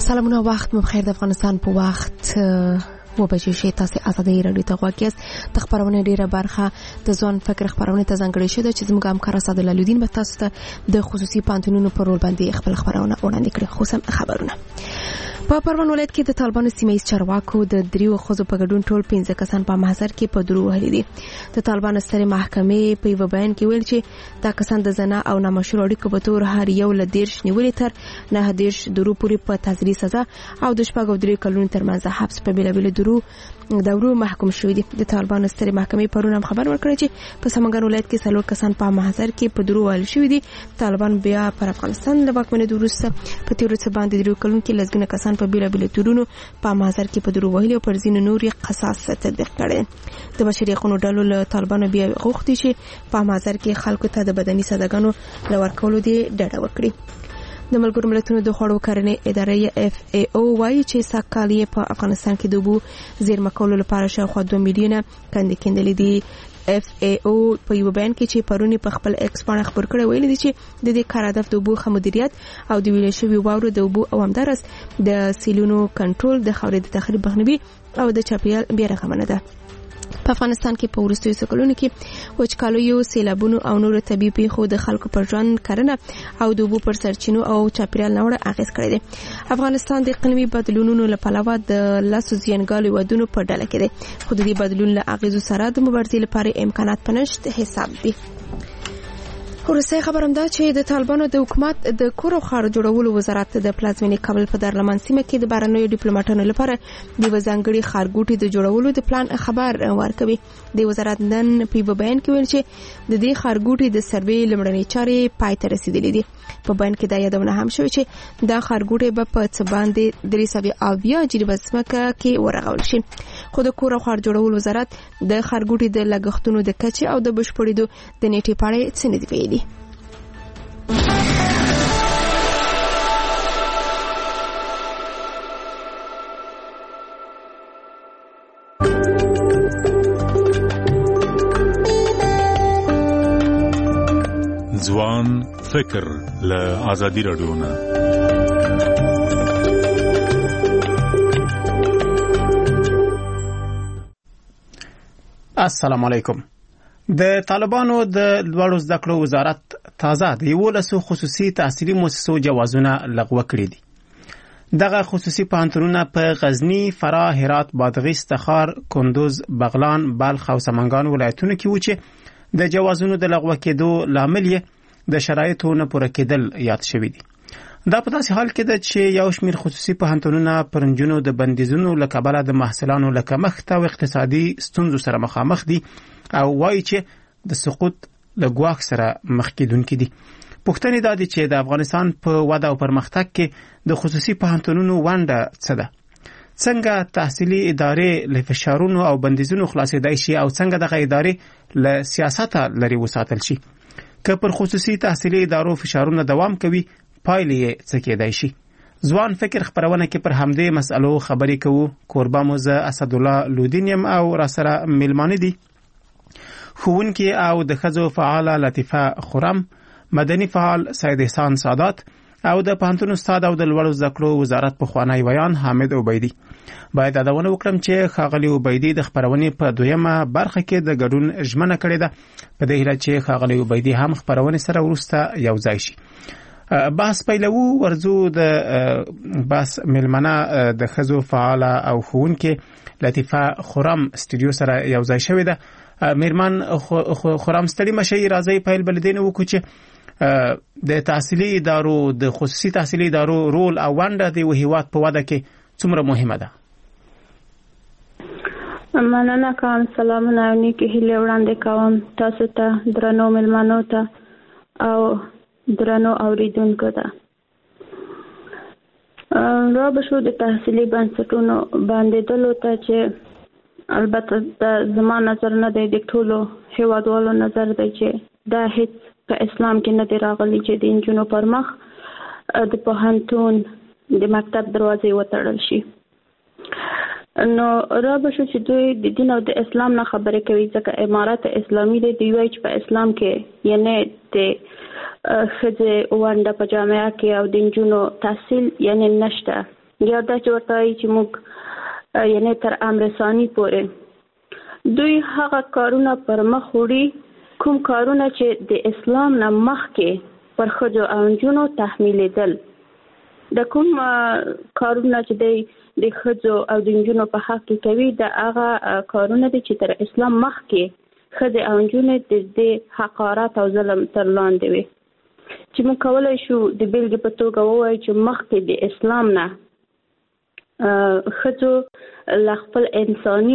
سلامونه، وخت مو بخیر. د افغانستان په وخت وبجې شي تاسو ازادي رادیو ته غواړئ. د خبرونه ډیره برخه د ځوان فکر خبرونه ته ځانګړې شوه چې زموږ همکار اسد الله لودین به تاسو ته د خصوصي پانتونونو پر رول باندې خپل خبرونه وړاندې کړي. خصوصا خبرونه په پروان ولایت کې د طالبانو سیمه چارواکو د دریو خزو په ګډون ټول 15 کسان په محضر کې په درو وهلي دي. د طالبانو سترې محکمې په یو بیان کې ویل چې دا کسان د زنا او نامشروع اړیکو په تور هر یو له 10 نیولې تر 9 درو پورې په تعزیري سزا او د شپږ او 3 کلونو ترمنځ حبس په بیلابیل دورو محکوم شوی دي. د طالبانو سترې محکمې پرون هم خبر ورکړی چې په سمنګان ولایت کې 4 کسان په محضر کې په درو وهل شوی دي. طالبان بیا پر افغانستان له واکمنۍ وروسته په تیرو څه باندې 3 کلونو کې لږ کسان په بیلابیل تورونو په محضر کې په درو وهلي او پر ځینو نوري قصاص تطبیق کړي. د بشري حقوقو ډلو له طالبانو بیا غوښتي چې په محضر کې خلکو ته د بدني سزاګانو لور کولو دی ډډه وکړي. د ملګرو ملتونو د خوړو کرنې ادارې FAO وايي چې ساکالي په افغانستان کې د اوبو زیرمه کولو لپاره شاوخوا 2 میلیونه کندې کېندلې دي. FAO په یو بیان کې چې پرونی په خپل ایکس باندې خبر کړی ویل دي چې د دې کار هدف د اوبو ښه مدیریت او د ویلې شوی واورو د اوبو او همدارس د سیلونو کنټرول، د خاورې د تخریب مخنیوي او د چاپیریال بیارغونه ده. په افغانستان کې په وروستیو سکلونو کې وچکالیو، سیلابونو او نور طبيعي پیښو د خلکو پر ژوند کرنه او د اوبو پر سرچینو او چاپیریال نوړه اغیز کړی دی. افغانستان د اقلیمي بدلونونو لپاره د لاسو زیانګالو ودونو په ډله کې دی، خو د دې بدلون له اغیزو سره د مبارزې لپاره امکانات پنځه حساب دي. ورسې خبرم ده چې د طالبانو د حکومت د کور او خار جوړولو وزارت د پلازمینې کابل په دارالمان سیمه کې د بهرنیو ډیپلوماټانو لپاره د وزنګړي خارګوټي د جوړولو د پلان خبر ورکوي. د وزارت نن په بیان کې ویل چې د دې خارګوټي د سروې لمړنۍ چارې پای ته رسیدلې دي. په بیان کې دا یادونه هم شوې چې دا خارګوټي به په څه باندې 300 جریبه ځمکه کې ورغول شي. خو د کور او خار جوړولو وزارت د خارګوټي د لګښتونو د کچې او د بشپړېدو د نیټې په اړه څه نه دی ویلي. ځوان فکر له ازادي رادیو نه. السلام علیکم. د طالبانو د لوړو زده کړو وزارت تازه د 11 خصوصي تحصیلي مؤسسو جوازونه لغوه کړي دي. دغه خصوصي پوهنتونونه په غزنی، فراه، هرات، بادغیس، تخار، کندوز، بغلان، بلخ او سمنګان ولایتونو کې و چې د جوازونو د لغوه کېدو لامل یې د شرایطو نه پوره کېدل یاد شوی دی. دا په داسې حال کې ده چې یو شمېر خصوصي پوهنتونونه پر نجونو د بندیزونو له کبله د محصلانو له کمښت او اقتصادي ستونزو سره مخامخ دي او وایي چې د سقوط له ګواښ سره مخ کېدونکي دي. پوښتنې دا دي چې د افغانستان په وده او پرمختګ کې د خصوصي پوهنتونونو ونډه څه ده؟ څنګه تحصیلي ادارې له فشارونو او بندیزونو خلاصېدای شي او څنګه دغه ادارې له سیاسته لرې وساتل شي؟ که پر خصوصي تحصیلي ادارو فشارونه دوام کوي، پایلې یې څه کېدای شي؟ ځوان فکر خبرونه کې پر همدې مسألو خبرې کوو. کوربه مو زه اسد الله لودین یم او راسره میلمانه دي ښوونکي او د ښځو فعاله لطیفه خرم، مدني فعال سید احسان سادات او د پوهنتون استاد او د لوړو زده کړو وزارت پخوانی ویان حامد عبیدي. باید یادونه وکړم چې ښاغلي عبیدي د خبرونې په دویمه برخه کې د ګډون ژمنه کړې ده، په دې هیله چې ښاغلي عبیدي هم خبرونې سره وروسته یو ځای شي. بحث پیلوو. ورځو د بحث میلمنه د ښځو فعاله او ښوونکې لطیفه خرم سټوډیو سره یو ځای شوې ده. میرمن خرم ستړي مشي، راځي پیل بلدین وکړو چې د تحصیلي ادارو د خصوصي تحصیلي ادارو رول او ونډه د هیواد په وده کې څومره مهمه ده؟ مننه کوم. سلامونه او نیکې هیلې وړاندې کوم تاسو ته، درنو میلمنو ته او درنو اوریدونکو ته. را به شو د تحصیلي بنسټونو باندېدلو ته چې البته د زما نظر نه دی، د ټولو هیوادوالو نظر دی چې دا هیڅ په اسلام کې نه دی راغلی چې د نجونو پر مخ د پوهنتون د مکتب دروازې وتړل شي. نو را به شو چې دوی د دین او د اسلام نه خبرې کوي، ځکه امارت اسلامي دی. دوی وایي چې په اسلام کې یعنی د ښځې ونډه په جامعه کې او د نجونو تحصیل یعنی نشته. یا دا چې ورته وایي چې موږ یعنی تر امر ثانی پورې دوی هغه کارونه پر مخ وړي کوم کارونه چې د اسلام نه مخکې پر ښځو او نجونو تحمیلېدل. د کوم کارونه چې د ښځو او د نجونو په حق کې کوي د هغه کارونه دي چې تر اسلام مخکې ښځې او نجونې د حقارت او ظلم تر لاندې وي. چې موږ کولی شو د بیلګې په توګه ووایو چې مخکې د اسلام نه ښځو له خپل انساني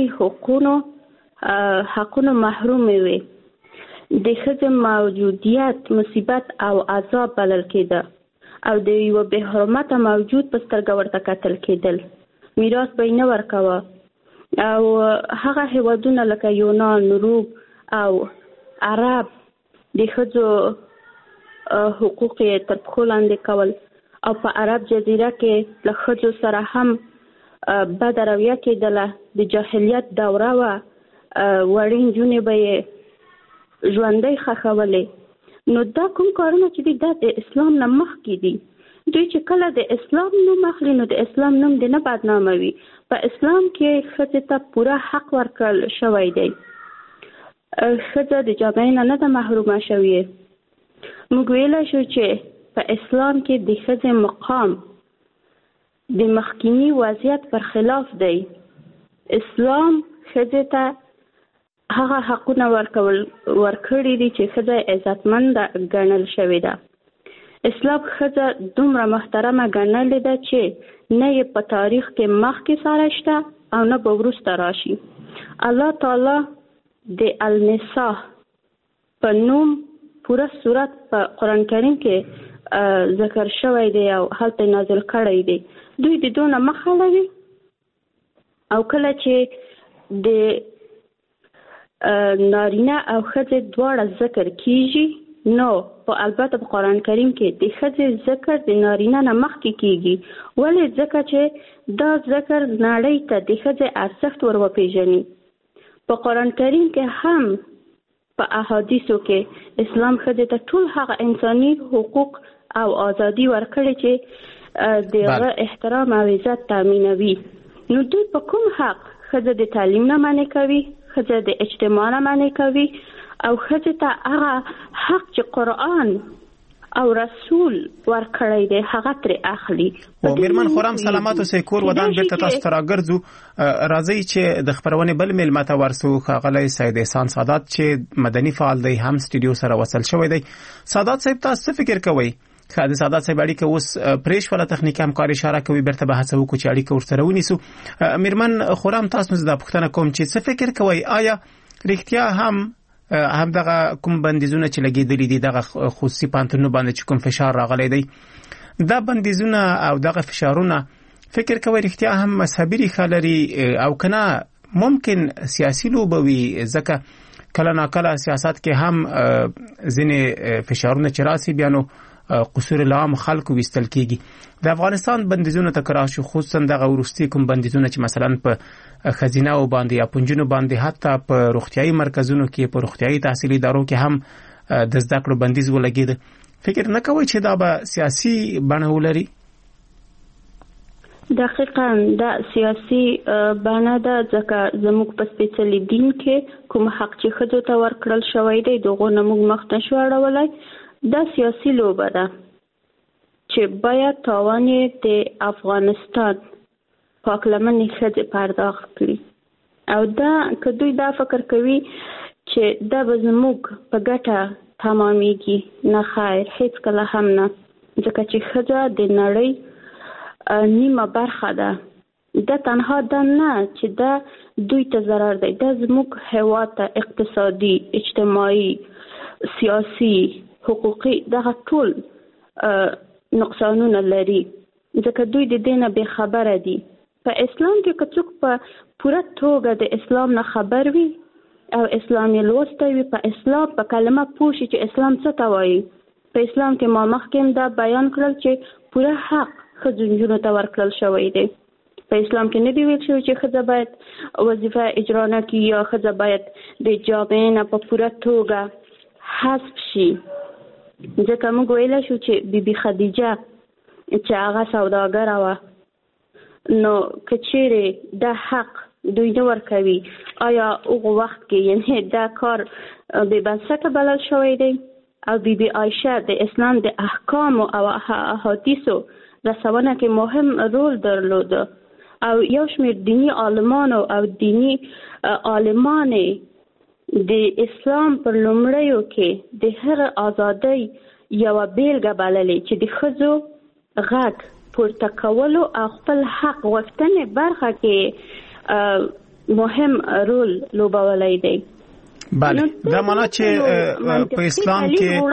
حقونو محرومې وي. د ښځې موجودیت مصیبت او عذاب بلل کېده او د یوه بې حرمته موجود په سترګه ورته کتل کېدل. میراث به یې نه ورکوه او هغه هېوادونه لکه یونان، روم او عرب د ښځو حقوق یې تر پښو لاندې کول او په عرب جزیره کې له ښځو سره هم بده رویه کېدله. د جاهلیت دوره وه، وړې نجونې به یې ژوندۍ ښخولې. نو دا کوم کارونه چې دي دا د اسلام نه مخکې دي. دوی چې کله د اسلام نوم اخلي نو د اسلام نوم دې نه بدناموي. په اسلام کې ښځې ته پوره حق ورکړل شوی دی. ښځه د جامې نه ده محرومه شوې. موږ ویلی شو چې په اسلام کې د ښځې مقام د مخکینی وضعیت پر خلاف دی. اسلام ښځې ته هغه حقونه ورکړي دي چې ښځه عزتمنده ګڼل شوې ده. اسلام ښځه دومره محترمه ګڼلې ده چې نه یې په تاریخ کې مخکې ساره شته او نه به وروسته راشي. الله تعالی د النساء په نوم پوره صورت په قرآن کریم کې ذکر شوی دی او هلته نازل کړی دی. دوی د دونه مخ اړوي او کله چې د نارینه او ښځې دواړه ذکر کیږي نو په البته په قرآن کریم کې د ښځې ذکر د نارینه نه مخکې کیږي. ولې؟ ځکه چې دا ذکر نړۍ ته د ښځې ارزښت ور وپېژني. په قرآن کریم کې هم په احادیثو کې اسلام ښځې ته ټول هغه انساني حقوق او ازادي ورکړي چې دغه احترام او عزت تامینوي. نو دوی په کوم حق ښځه د تعلیم نه منع کوي، ښځه د اجتماع نه منع کوي او ښځې ته هغه حق چې قرآن او رسول ورکړی دی هغه ترې اخلي. او میرمن خورم سلامات اوسئ. کور ودان بیرته تاسو ته راګرځو. راځئ چې د خپرونې بل میلمه ته ورسو. ښاغلی سید احسان سادات چې مدني فعال دی هم سټوډیو سره وصل شوی دی. سادات صاحب تاسو څه فکر کوئ؟ د سادات صاحب اړیکه اوس پرېښوله، تخنیکي همکار اشاره کوي بیرته به هڅه وکړو چې اړیکه ورسره ونیسو. میرمن خورم تاسو نه دا پوښتنه کوم چې څه فکر کوئ آیا رښتیا هم دغه کوم بندیزونه چې لګېدلي دي دغه خصوصي پوهنتونونو باندې چې کوم فشار راغلی دی دا بندیزونه او دغه فشارونه فکر کوئ رښتیا هم مذهبي ریښه لري او که نه ممکن سیاسي لوبه وي؟ ځکه کله ناکله سیاست کې هم ځینې فشارونه چې راسي بیا نو قصور العام خلکو ویستل کیږي. د افغانستان بندیزونه تکرار شو، خصوصا دغه وروستي کوم بندیزونه چې مثلا په خزینه او باندې یا پنجونو باندې حتی په روغتیايي مرکزونو کې په روغتیايي تحصیلي ادارو کې هم د زده کړو بندیز ولګید. فکر نه کوئ چې دا به سیاسي بڼه ولري؟ دقیقاً دا سیاسي بڼه ده ځکه زموږ په سپېڅلي دین کې کوم حق چې ښځو ته ورکړل شوی دی دغو نه موږ مخ نه شو اړولی. دا سیاسي لوبه ده چې باید تاوان یې د افغانستان پاکلمنې ښځې پرداخت کړي او دا که دوی دا فکر کوي چې دا به زموږ په ګټه تمامیږي، نه خیر، هیڅ کله هم نه. ځکه چې ښځه د نړۍ نیمه برخه ده. دا تنها دا نه چې دا دوی ته ضرر دی، دا زموږ هېواد ته اقتصادي، اجتماعي، سیاسي، حقوقي دغه ټول نقصانونه لري. ځکه دوی د دې نه بې خبره دي. په اسلام کې که څوک په پوره توګه د اسلام نه خبر وي او اسلام یې لوستی وي، په اسلام په کلمه پوه شي چې اسلام څه ته وایي. په اسلام کې ما مخکې هم دا بیان کړل چې پوره حق ښځو نجونو ته ورکړل شوی دی. په اسلام کې نه دی ویل شوی چې ښځه باید وظیفه اجرا نه کړي یا ښځه باید د جامې نه په پوره توګه حذف شي. ځکه موږ ویلی شو چې بیبي خدیجه چې هغه سوداګره وه نو کچېره دا حق دوی نه ورکوي آیا هغه وخت کې یعنی دا کار به بنسټه بلل شوی دی او بیبي عایشه د اسلام د احکام او احادیثو رسونه کې مهم رول درلود او یو شمېر دینی عالمانو او دینی عالمانې د اسلام پر لومړیو کې د هغه ازادۍ یوه بیلګه بللې چې د ښځو غږ پورته کولو او خپل حق غوښتنې برخه کې مهم رول لوبولی دی. بله دا معنا چې په اسلام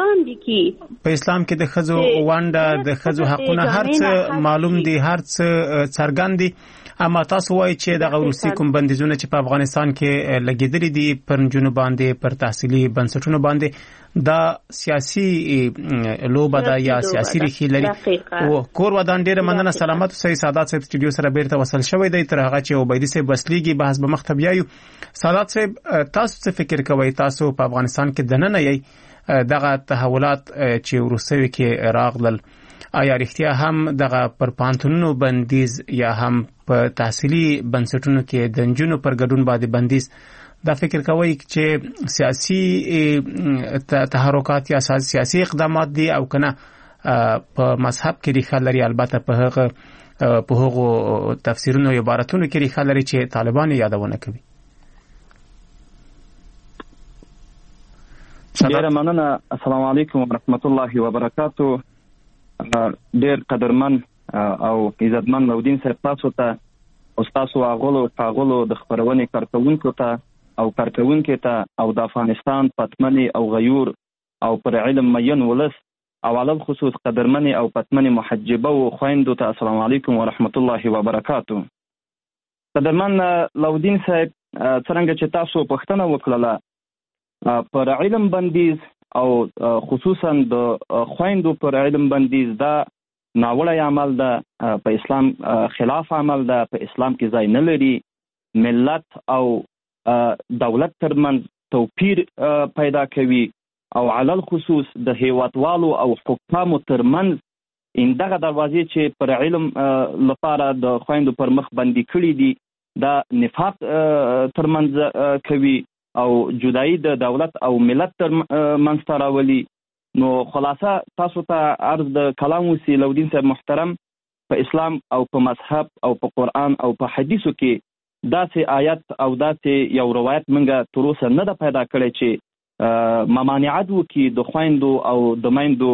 کې د ښځو ونډه د ښځو حقونه هر څه معلوم دي هر څه څرګند دي اما تاسو وایي چې د روسي کوم بندیزونه چې په افغانستان کې لګیدلي دي پر نجونو باندې پر تحصیلي بنسټونو باندې دا سیاسي لوبه ده یا سیاسي ریښې لري او کور ودان ډیره مننه سلامت اوسئ سادات صاحب سټوډیو سره بیرته وصل شوی دی تر هغه چې عبیدي صاحب وسلیږي بحث به مخ ته بیایو. سادات صاحب تاسو څه فکر کوئ تاسو په افغانستان کې دننه یې دغه تحولات چې وروسته کې راغلل آیا رښتیا هم دغه پر پانتونونو بندیز یا هم په تحصیلي بنسټونو کې د نجونو پر ګډون باندې بندیز دا فکر کوئ چې سیاسي تحرکات یا سیاسي اقدامات دي او کنه په مذهب کې ریښه لري البته په هغو تفسیرونو او عبارتونو کې ریښه لري چې طالبان یادونه کوي. ډیره مننه. السلام علیکم ورحمت الله وبرکاتو. ډیر قدرمن او عزتمن لودین صاحب تاسو ته او تاسو هغه د خبرونې کارکونکو ته او کارکونکو ته او د افغانستان پتمنې او غیور او پر علم مین ولس او علل خصوص قدرمنې او پتمنې محجبه او خويندو ته السلام علیکم ورحمت الله وبرکاتو. قدرمن لودین صاحب څنګه چې تاسو پوښتنه وکړه پر علم بندیز او خصوصا د خويندو پر علم بندیز دا ناوړه عمل ده په اسلام خلاف عمل ده په اسلام کې ځای نه لري. ملت او دولت ترمنځ توپیر پیدا کوي او علل خصوص د هیوادوالو او حکامو ترمنځ دغه دروازې چې پر علم لپاره د خويندو پر مخ بندي کړي دي دا نفاق ترمنځ کوي او جدایي د دولت او ملت تر منځ راولي. نو خلاصه تاسو ته عرض د کلام وسی لودین صاحب محترم په اسلام او په مذهب او په قرآن او په حدیثو کې داسې آیت او داسې یو روایت منګه تر اوسه نه ده پیدا کړی چې ممانعت وکړي د خويندو او د میندو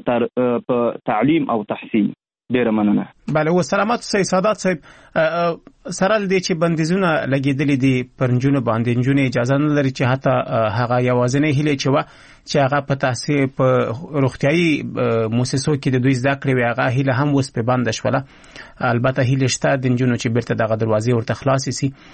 په تعلیم او تحصیل. ډیره مننه. بله و سلامت اوسئ سادات صاحب سره دې چې بندیزونه لګېدلي دي پر نجونو باندې نجونې اجازه نه لري چې حتی هغه یوازینۍ هیلې چې وه چې هغه په تحصیل په روغتیایي مؤسسو کې د دوی زده کړې وي هغه هیله هم اوس پې بنده شوله. البته هیلې شته د نجونو چې بیرته دغه دروازې ورته خلاصې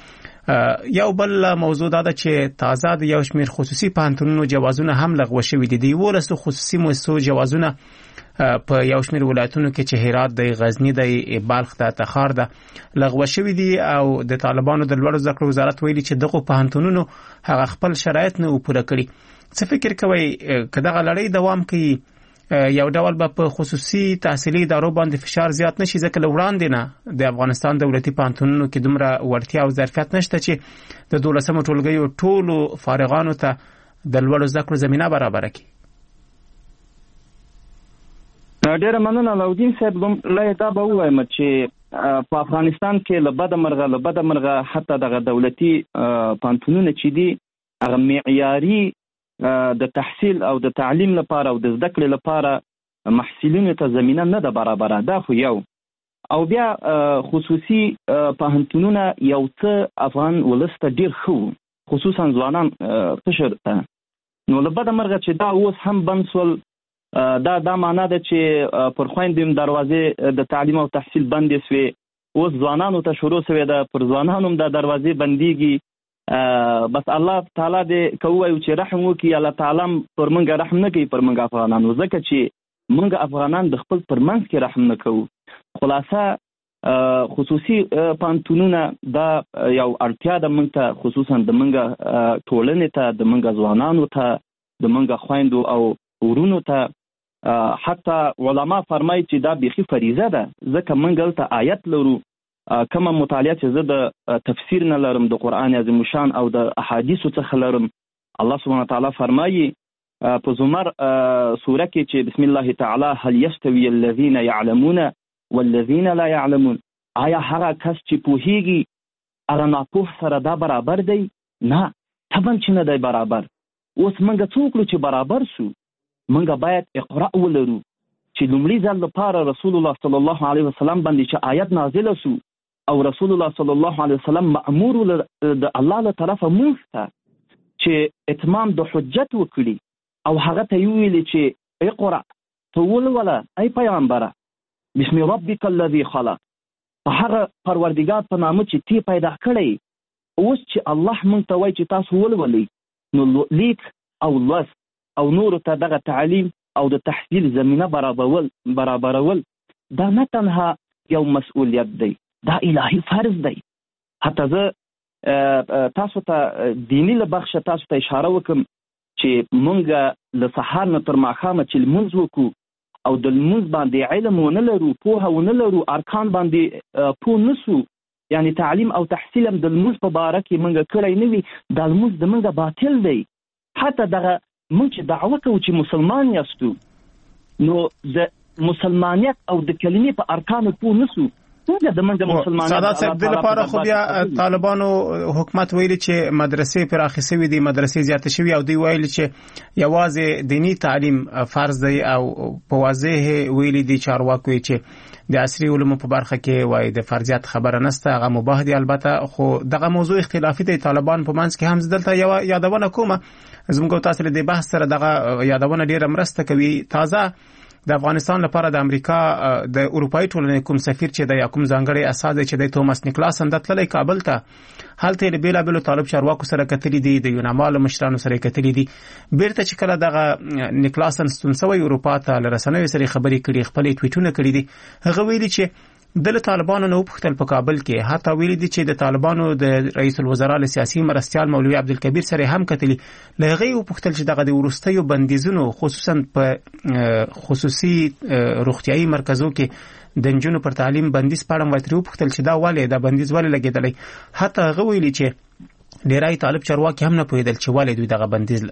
سي. یو بل موضوع دا ده چې تازه د یو شمېر خصوصي پوهنتونونو جوازونه هم لغوه شوي دي. د 11 خصوصي مؤسسو جوازونه په یو شمېر ولایتونو کې چې هرات دی غزنی دی بلخ ده تخار ده لغوه شوي دي او د طالبانو د لوړو زده کړو وزارت ویلي چې دغه پوهنتونونو هغه خپل شرایط نه پوره کړي. څه فکر کوئ که دغه لړۍ دوام کوي یو ډول به په خصوصي تحصیلي ادارو باندې فشار زیات نشي ځکه له وړاندې نه د افغانستان دولتي پوهنتونونو کې دومره وړتیا او ظرفیت نشته چې د 12مه ټولګیو ټولو فارغانو ته د لوړو زده کړو زمینه برابره کړي. ډیره مننه لودین صاحب. لای دا به ووایم چې په افغانستان کې له بده مرغه حتی دغه دولتي پوهنتونونه چې دي هغه معیاري د تحصیل او د تعلیم لپاره او د زده کړې لپاره محصلینو ته زمینه نه ده برابره. دا خو یو او بیا خصوصي پوهنتونونه یو څه افغان ولس ته ډیر ښه خصوصا ځوانان قشر ته. نو له بده مرغه چې دا اوس هم بند سول دا معنا ده چې پر خويندو دروازې د تعلیم او تحصیل بندې سوې. اوس ځوانانو ته شروع شوې ده پر ځوانانو د دروازې بنديږي. بس الله تعالی دې کوي چې رحم وکړي. الله تعالی پر موږ رحم نه کوي پر موږ افغانانو ځکه چې موږ افغانان د خپل پرمنځ کې رحم نه کوو. خلاصه خصوصي پوهنتونونه دا یو اړتیا ده موږ ته خصوصا د موږ ټولنې ته د موږ ځوانانو ته د موږ خويندو او ورونو ته. حتی علما فرمایي چې دا بيخي فریضه ده ځکه موږ دلته آیت لرو کومه مطالعه چې زه د تفسیر نه لرم د قرآن عظیم شان او د احادیثو څخه لرم، الله سبحانه تعالی فرمایي په زمر سوره کې چې بسم الله تعالی هل یستوی الذین یعلمون والذین لا یعلمون، آیا هغه کس چې پوهیږي هغه ناپوه سره دا برابر دی؟ نه، طبعا چې نه دی برابر. اوس موږ څه وکړو چې برابر سو؟ موږ باید اقرا ولرو چې لومړي ځل لپاره رسول الله صلی الله علیه وسلم باندې چې آیت نازله سو او رسول الله صلی الله علیه وسلم مأمور د الله له طرفه موږ ته چې اتمام د حجت وکړي او هغه ته ویلي چې اقرا ته ولوله ای پیغمبره بسم ربک الذی خلق، په هغه پروردګار په نامه چې تی پیدا کړی. اوس چې الله موږ ته وایي چې تاسو ولولئ، نو لیک او لوست او نور ته دغه تعلیم او د تحصیل زمینه برابرول دا نه تنها یو مسؤلیت دی، دا الهي فرض دی. حتی زه تاسو ته دینی له بخشه تاسو ته اشاره وکم چې مونږ له سهار نه تر ماښامه چې لمونځ وکړو او د لمونځ باندې علم ونه لرو، پوهه ونه لرو، ارکان باندې پوه نسو، یعنی تعلیم او تحصیل هم د لمونځ په باره کې مونږ کړی نه وي، دا لمونځ زمونږ باطل دی. حتی دغه مونږ چې دعوه کوو چې مسلمان یاستو، نو د مسلمانیت او د کلمې په ارکانو پوه نسو، سادات صاحب د لپاره خو بیا طالبانو حکومت ویلي چې مدرسې پراخې شوې دي، مدرسې زیاتې شوې او دوی ویلي چې یوازې دینی تعلیم فرض دی او په واضح ویلي دي چارواکو چې د عصري علومو په برخه کې وایي د فرضیت خبره نشته، هغه مباح دي. البته خو دغه موضوع اختلافي دی، طالبان په منځ کې هم دلته یو یادونه کومه زموږ تاسو له دې بحث سره دغه یادونه ډیره مرسته کوي. تازه د افغانستان لپاره د امریکا د اروپאי ټولنې کوم سفیر چې د کوم ځانګړي اساس چې د توماس نیکلاس هم تللی کابل ته، هلته له بیلابیلو طالب چارواکو سره کتلې دي، د یونامال مشرانو سره کتلې دي. بیرته چې کله دغه نیکلاس ستونسوي اروپا ته لرسنوي سره خبرې کړي، خپل ټویټونه کړي دي، هغه ویلي چې د طالبانو نو په په کابل کې حتی ویلي دي چې د طالبانو د رئیس الوزرا سیاسي مرستيال مولوي عبدالکبیر سره هم کتلي، لغه او پختل چې دغه د ورستیو بندیزونو خصوصا په خصوصي روغتيایي مرکزو کې د جنونو پر تعلیم بندیز پاړم وترو پختل چې دا والي دا بندیز والي لګیدلی. حتی هغه ویلي چې ډیرای طالب چارواکي هم نه پوهیدل چې والي دوی دغه بندیز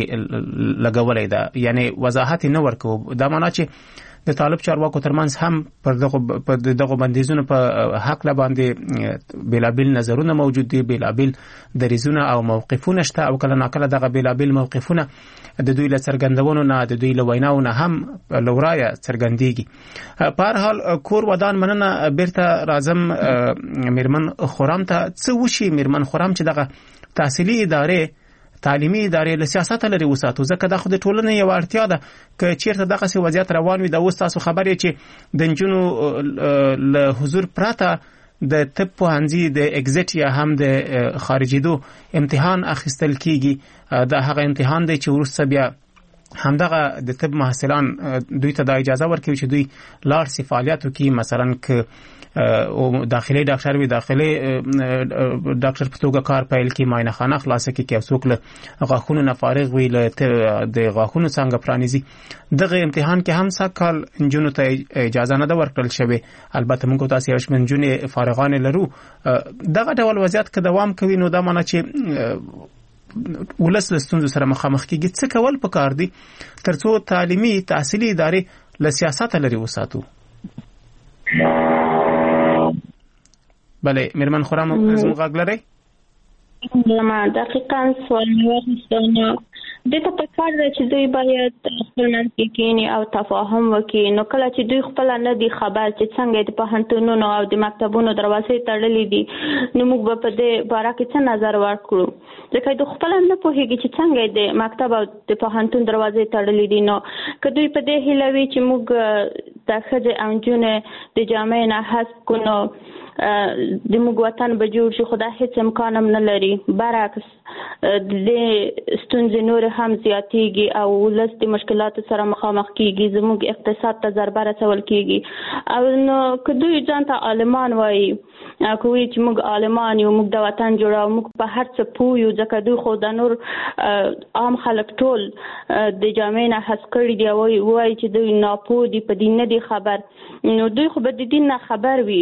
لګولای دا، یعنی وضاحت نه ورکو. دا معنی چې د طالب چارواکو ترمنځ هم پر دغه بندیزونو په حق لا باندې بیلابل نظرونه موجود دي، بیلابل دریزونه او موقفونه شته او کله ناکله دغه بیلابل موقفونه د دوی له څرګندونو نه د دوی له ویناو نه هم لورایه څرګندېږي. په هر حال کور ودان مننه بیرته راځم میرمن خورم ته. څه وشي میرمن خورم چې دغه تحصیلي ادارې تعلیمي ادارې له سیاست لري وساتو، ځکه دا خو د ټولنې یو اړتیا ده. که چیرته دغه سی وضعیت روان وي، دا اوس تاسو خبرې چې د جنونو له حضور پراته د طب پوهنځي د اگزیټ یا هم د خارجېدو امتحان اخیستل کیږي، دا هغه امتحان دی چې وروسته بیا همدغه د طب محصلان دوی ته د اجازه ورکوي چې دوی لاړ سي فعالیت وکړي. مثلا که او داخلي ډاکټر وي، داخلي ډاکټر په توګه کار پیل کړي، معاینه خانه خلاصه کړي، که څوک له غاښونو نه فارغ وي، د غاښونو څنګه پرانیزي. دغه امتحان کې هم سکهال جنونو ته اجازه نه ده ورکړل شوې. البته موږ تاسو یو شمن جنې فارغان لرو. دغه ډول وضعیت که دوام کوي، نو دا معنی چې ولس له ستونزو سره مخامخ کیږي. څه کول پکار دي ترڅو تعلیمي تحصیلي ادارې له سیاست لري وساتو؟ بله میرمن خورم زموږ غږ لرئ؟ دقیقاً سوال مې د ته پکار دی چې دوی باید خپل منځ کې کینی او تفاهم وکړي. نو کله چې دوی خپل نه دي خبر چې څنګه د پوهنتونونو او د مکتبونو دروازې تړلې دي، نو موږ په دې باره کې څه نظر ورکړو؟ ځکه دوی خپل نه پوهیږي چې څنګه د مکتب او د پوهنتون دروازې تړلې دي. نو که دوی په دې هیله وي چې موږ د ښځې او نجونې د جامعې نه حذف کړو، د موږ وطن به جوړ شي، خو دا هیڅ امکان هم نه لري. برعکس د ستونزې نور هم زیاتېږي او ولس د مشکلاتو سره مخامخ کیږي، زموږ اقتصاد ته ضربه رسول کیږي. او نو که دوی ځان ته عالمان وایي، که وایي چې موږ عالمان یو، موږ د وطن جوړو، موږ په هر څه پوه یو، ځکه دوی خو د نور عام خلک ټول د جامعې نه حذف کړي دي او وایي چې دوی ناپوه دي، په دین نه دي خبر. نو دوی خو به د دین نه خبر وي،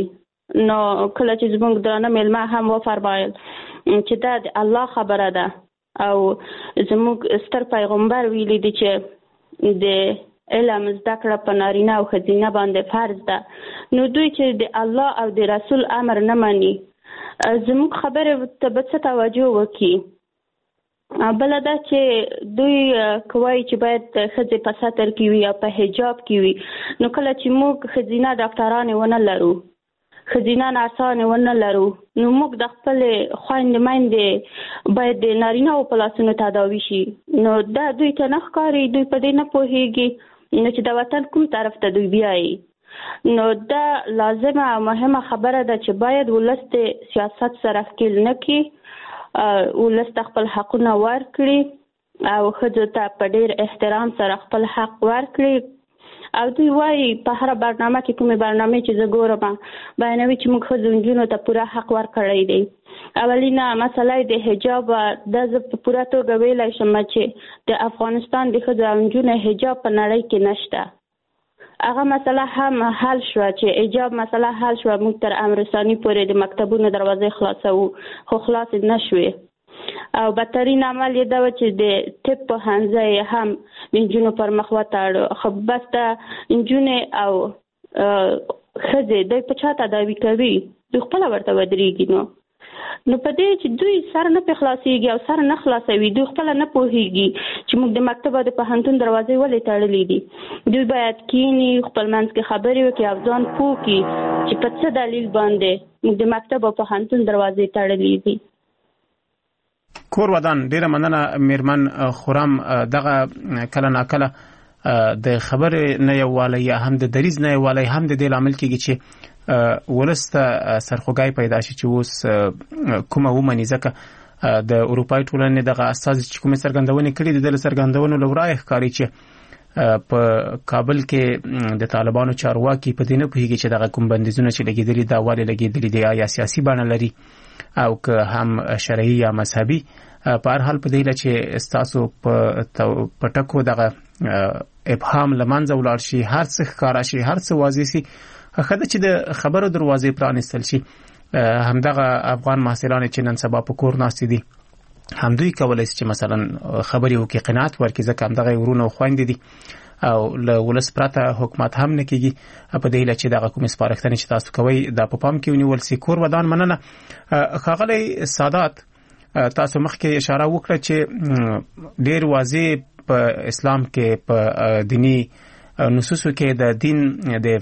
نو کله چې زموږ درانه میلمه هم وفرمایل چې دا د الله خبره ده او زموږ ستر پیغمبر ویلي دي چې د علم زده کړه په نارینه او ښځینه باندې فرض ده، نو دوی چې د الله او د رسول امر نه مني زموږ خبره ته به څه توجه وکړي؟ بله دا چې دوی کوي چې باید ښځې په ستر کې وي او په حجاب کې وي، نو کله چې موږ ښځینه ډاکټرانې ونه لرو، ښځینه نرسانې ونه لرو، نو موږ د خپلې خویندې میندې باید د نارینه‌و په لاسونو تداوي شي، نو دا دوی ته نه ښکاري، دوی په دې نه پوهېږي نو چې د وطن کوم طرف ته دوی بیایي. نو دا لازمه او مهمه خبره ده چې باید ولس د سیاست سره ښکیل نه کړي، ولس ته خپل حقونه ورکړي او ښځو ته په ډېر احترام سره خپل حق ورکړي. او دوی وایي په هره برنامه کې کومې برنامې چې زه ګورم بیانوي چې موږ ښځو نجونو ته پوره حق ورکړی دی. اولینه مسله د حجاب دا زه په پوره توګه ویلی شم چې د افغانستان د ښځو او نجونو حجاب په نړۍ کې نشته. هغه مسله هم حل شوه چې حجاب مسله حل شوه، موږ تر امرسانی پورې د مکتبونو دروازې خلاصوو خو خلاصې نه شوې. او بدترین عمل یې دا و چې د طب پوهنځی هم د نجونو پر مخ وتاړو. خو بس د نجونې او ښځې دوی په چا تداوي کوي؟ دوی خپله ورته ودرېږي. نو په دې چې دوی سر نه پې خلاصېږي او سر نه خلاصوي، دوی خپله نه پوهېږي چې موږ د مکتب او د پوهنتون دروازې ولې تړلې دي. دوی باید کینی خپل منځ کې خبرې وکړي او ځان پوه کړي چې په څه دلیل باندې موږ د مکتب او پوهنتون دروازې تړلې دي. کور ودان ډیره مننه میرمن خورم. دغه کله ناکله د خبرې نه یووالی یا هم د دریځ نه یووالی هم د دې لامل کېږي چې ولسته سرخوږی پیدا شي چې اوس کومه ومني. ځکه د اروپایي ټولنې دغه استازي چې کومې څرګندونې کړي دي د څرګندونو له ورایه ښکاري چې په کابل کې د طالبانو چارواکي په دې نه پوهېږي چې دغه کوم بندیزونه چې لګېدلي دا ولې لګېدلي دي، یا سیاسي بڼه لري او که هم شرعي یا مذهبي. په هر حال په دې چې ستاسو په ټکو دغه ابهام له منځه ولاړ شي، هر څه ښکاره شي، هر څه واضح شي، ښه ده چې د خبرو دروازې پرانیستل شي. همدغه افغان محصلان چې نن سبا په کور ناستې دي همدوی کولی شي چې مثلا خبرې وکړي، قناعت ورکړي، ځکه همدغه ورونه او خویندې دي او له ولس پرته حکومت هم نه کېږي. په دې هیله چې دغه کومې سپارښتنې چې تاسو کوئ دا په پام کې ونیول شي. کور ودان مننه. ښاغلی سادات، تاسو مخکې اشاره وکړه چې ډېر واضح په اسلام کې په دینی نصوصو کې د دین د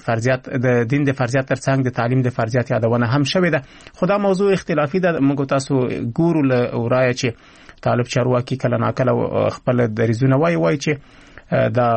فرضیات ترڅنګ د تعلیم د فرضیات یادونه هم شوې ده. خو دا موضوع اختلافي ده. موږ تاسو ګورو له ورایه چې طالب چارواکي کله ناکله خپل دریځونه وایي چې دا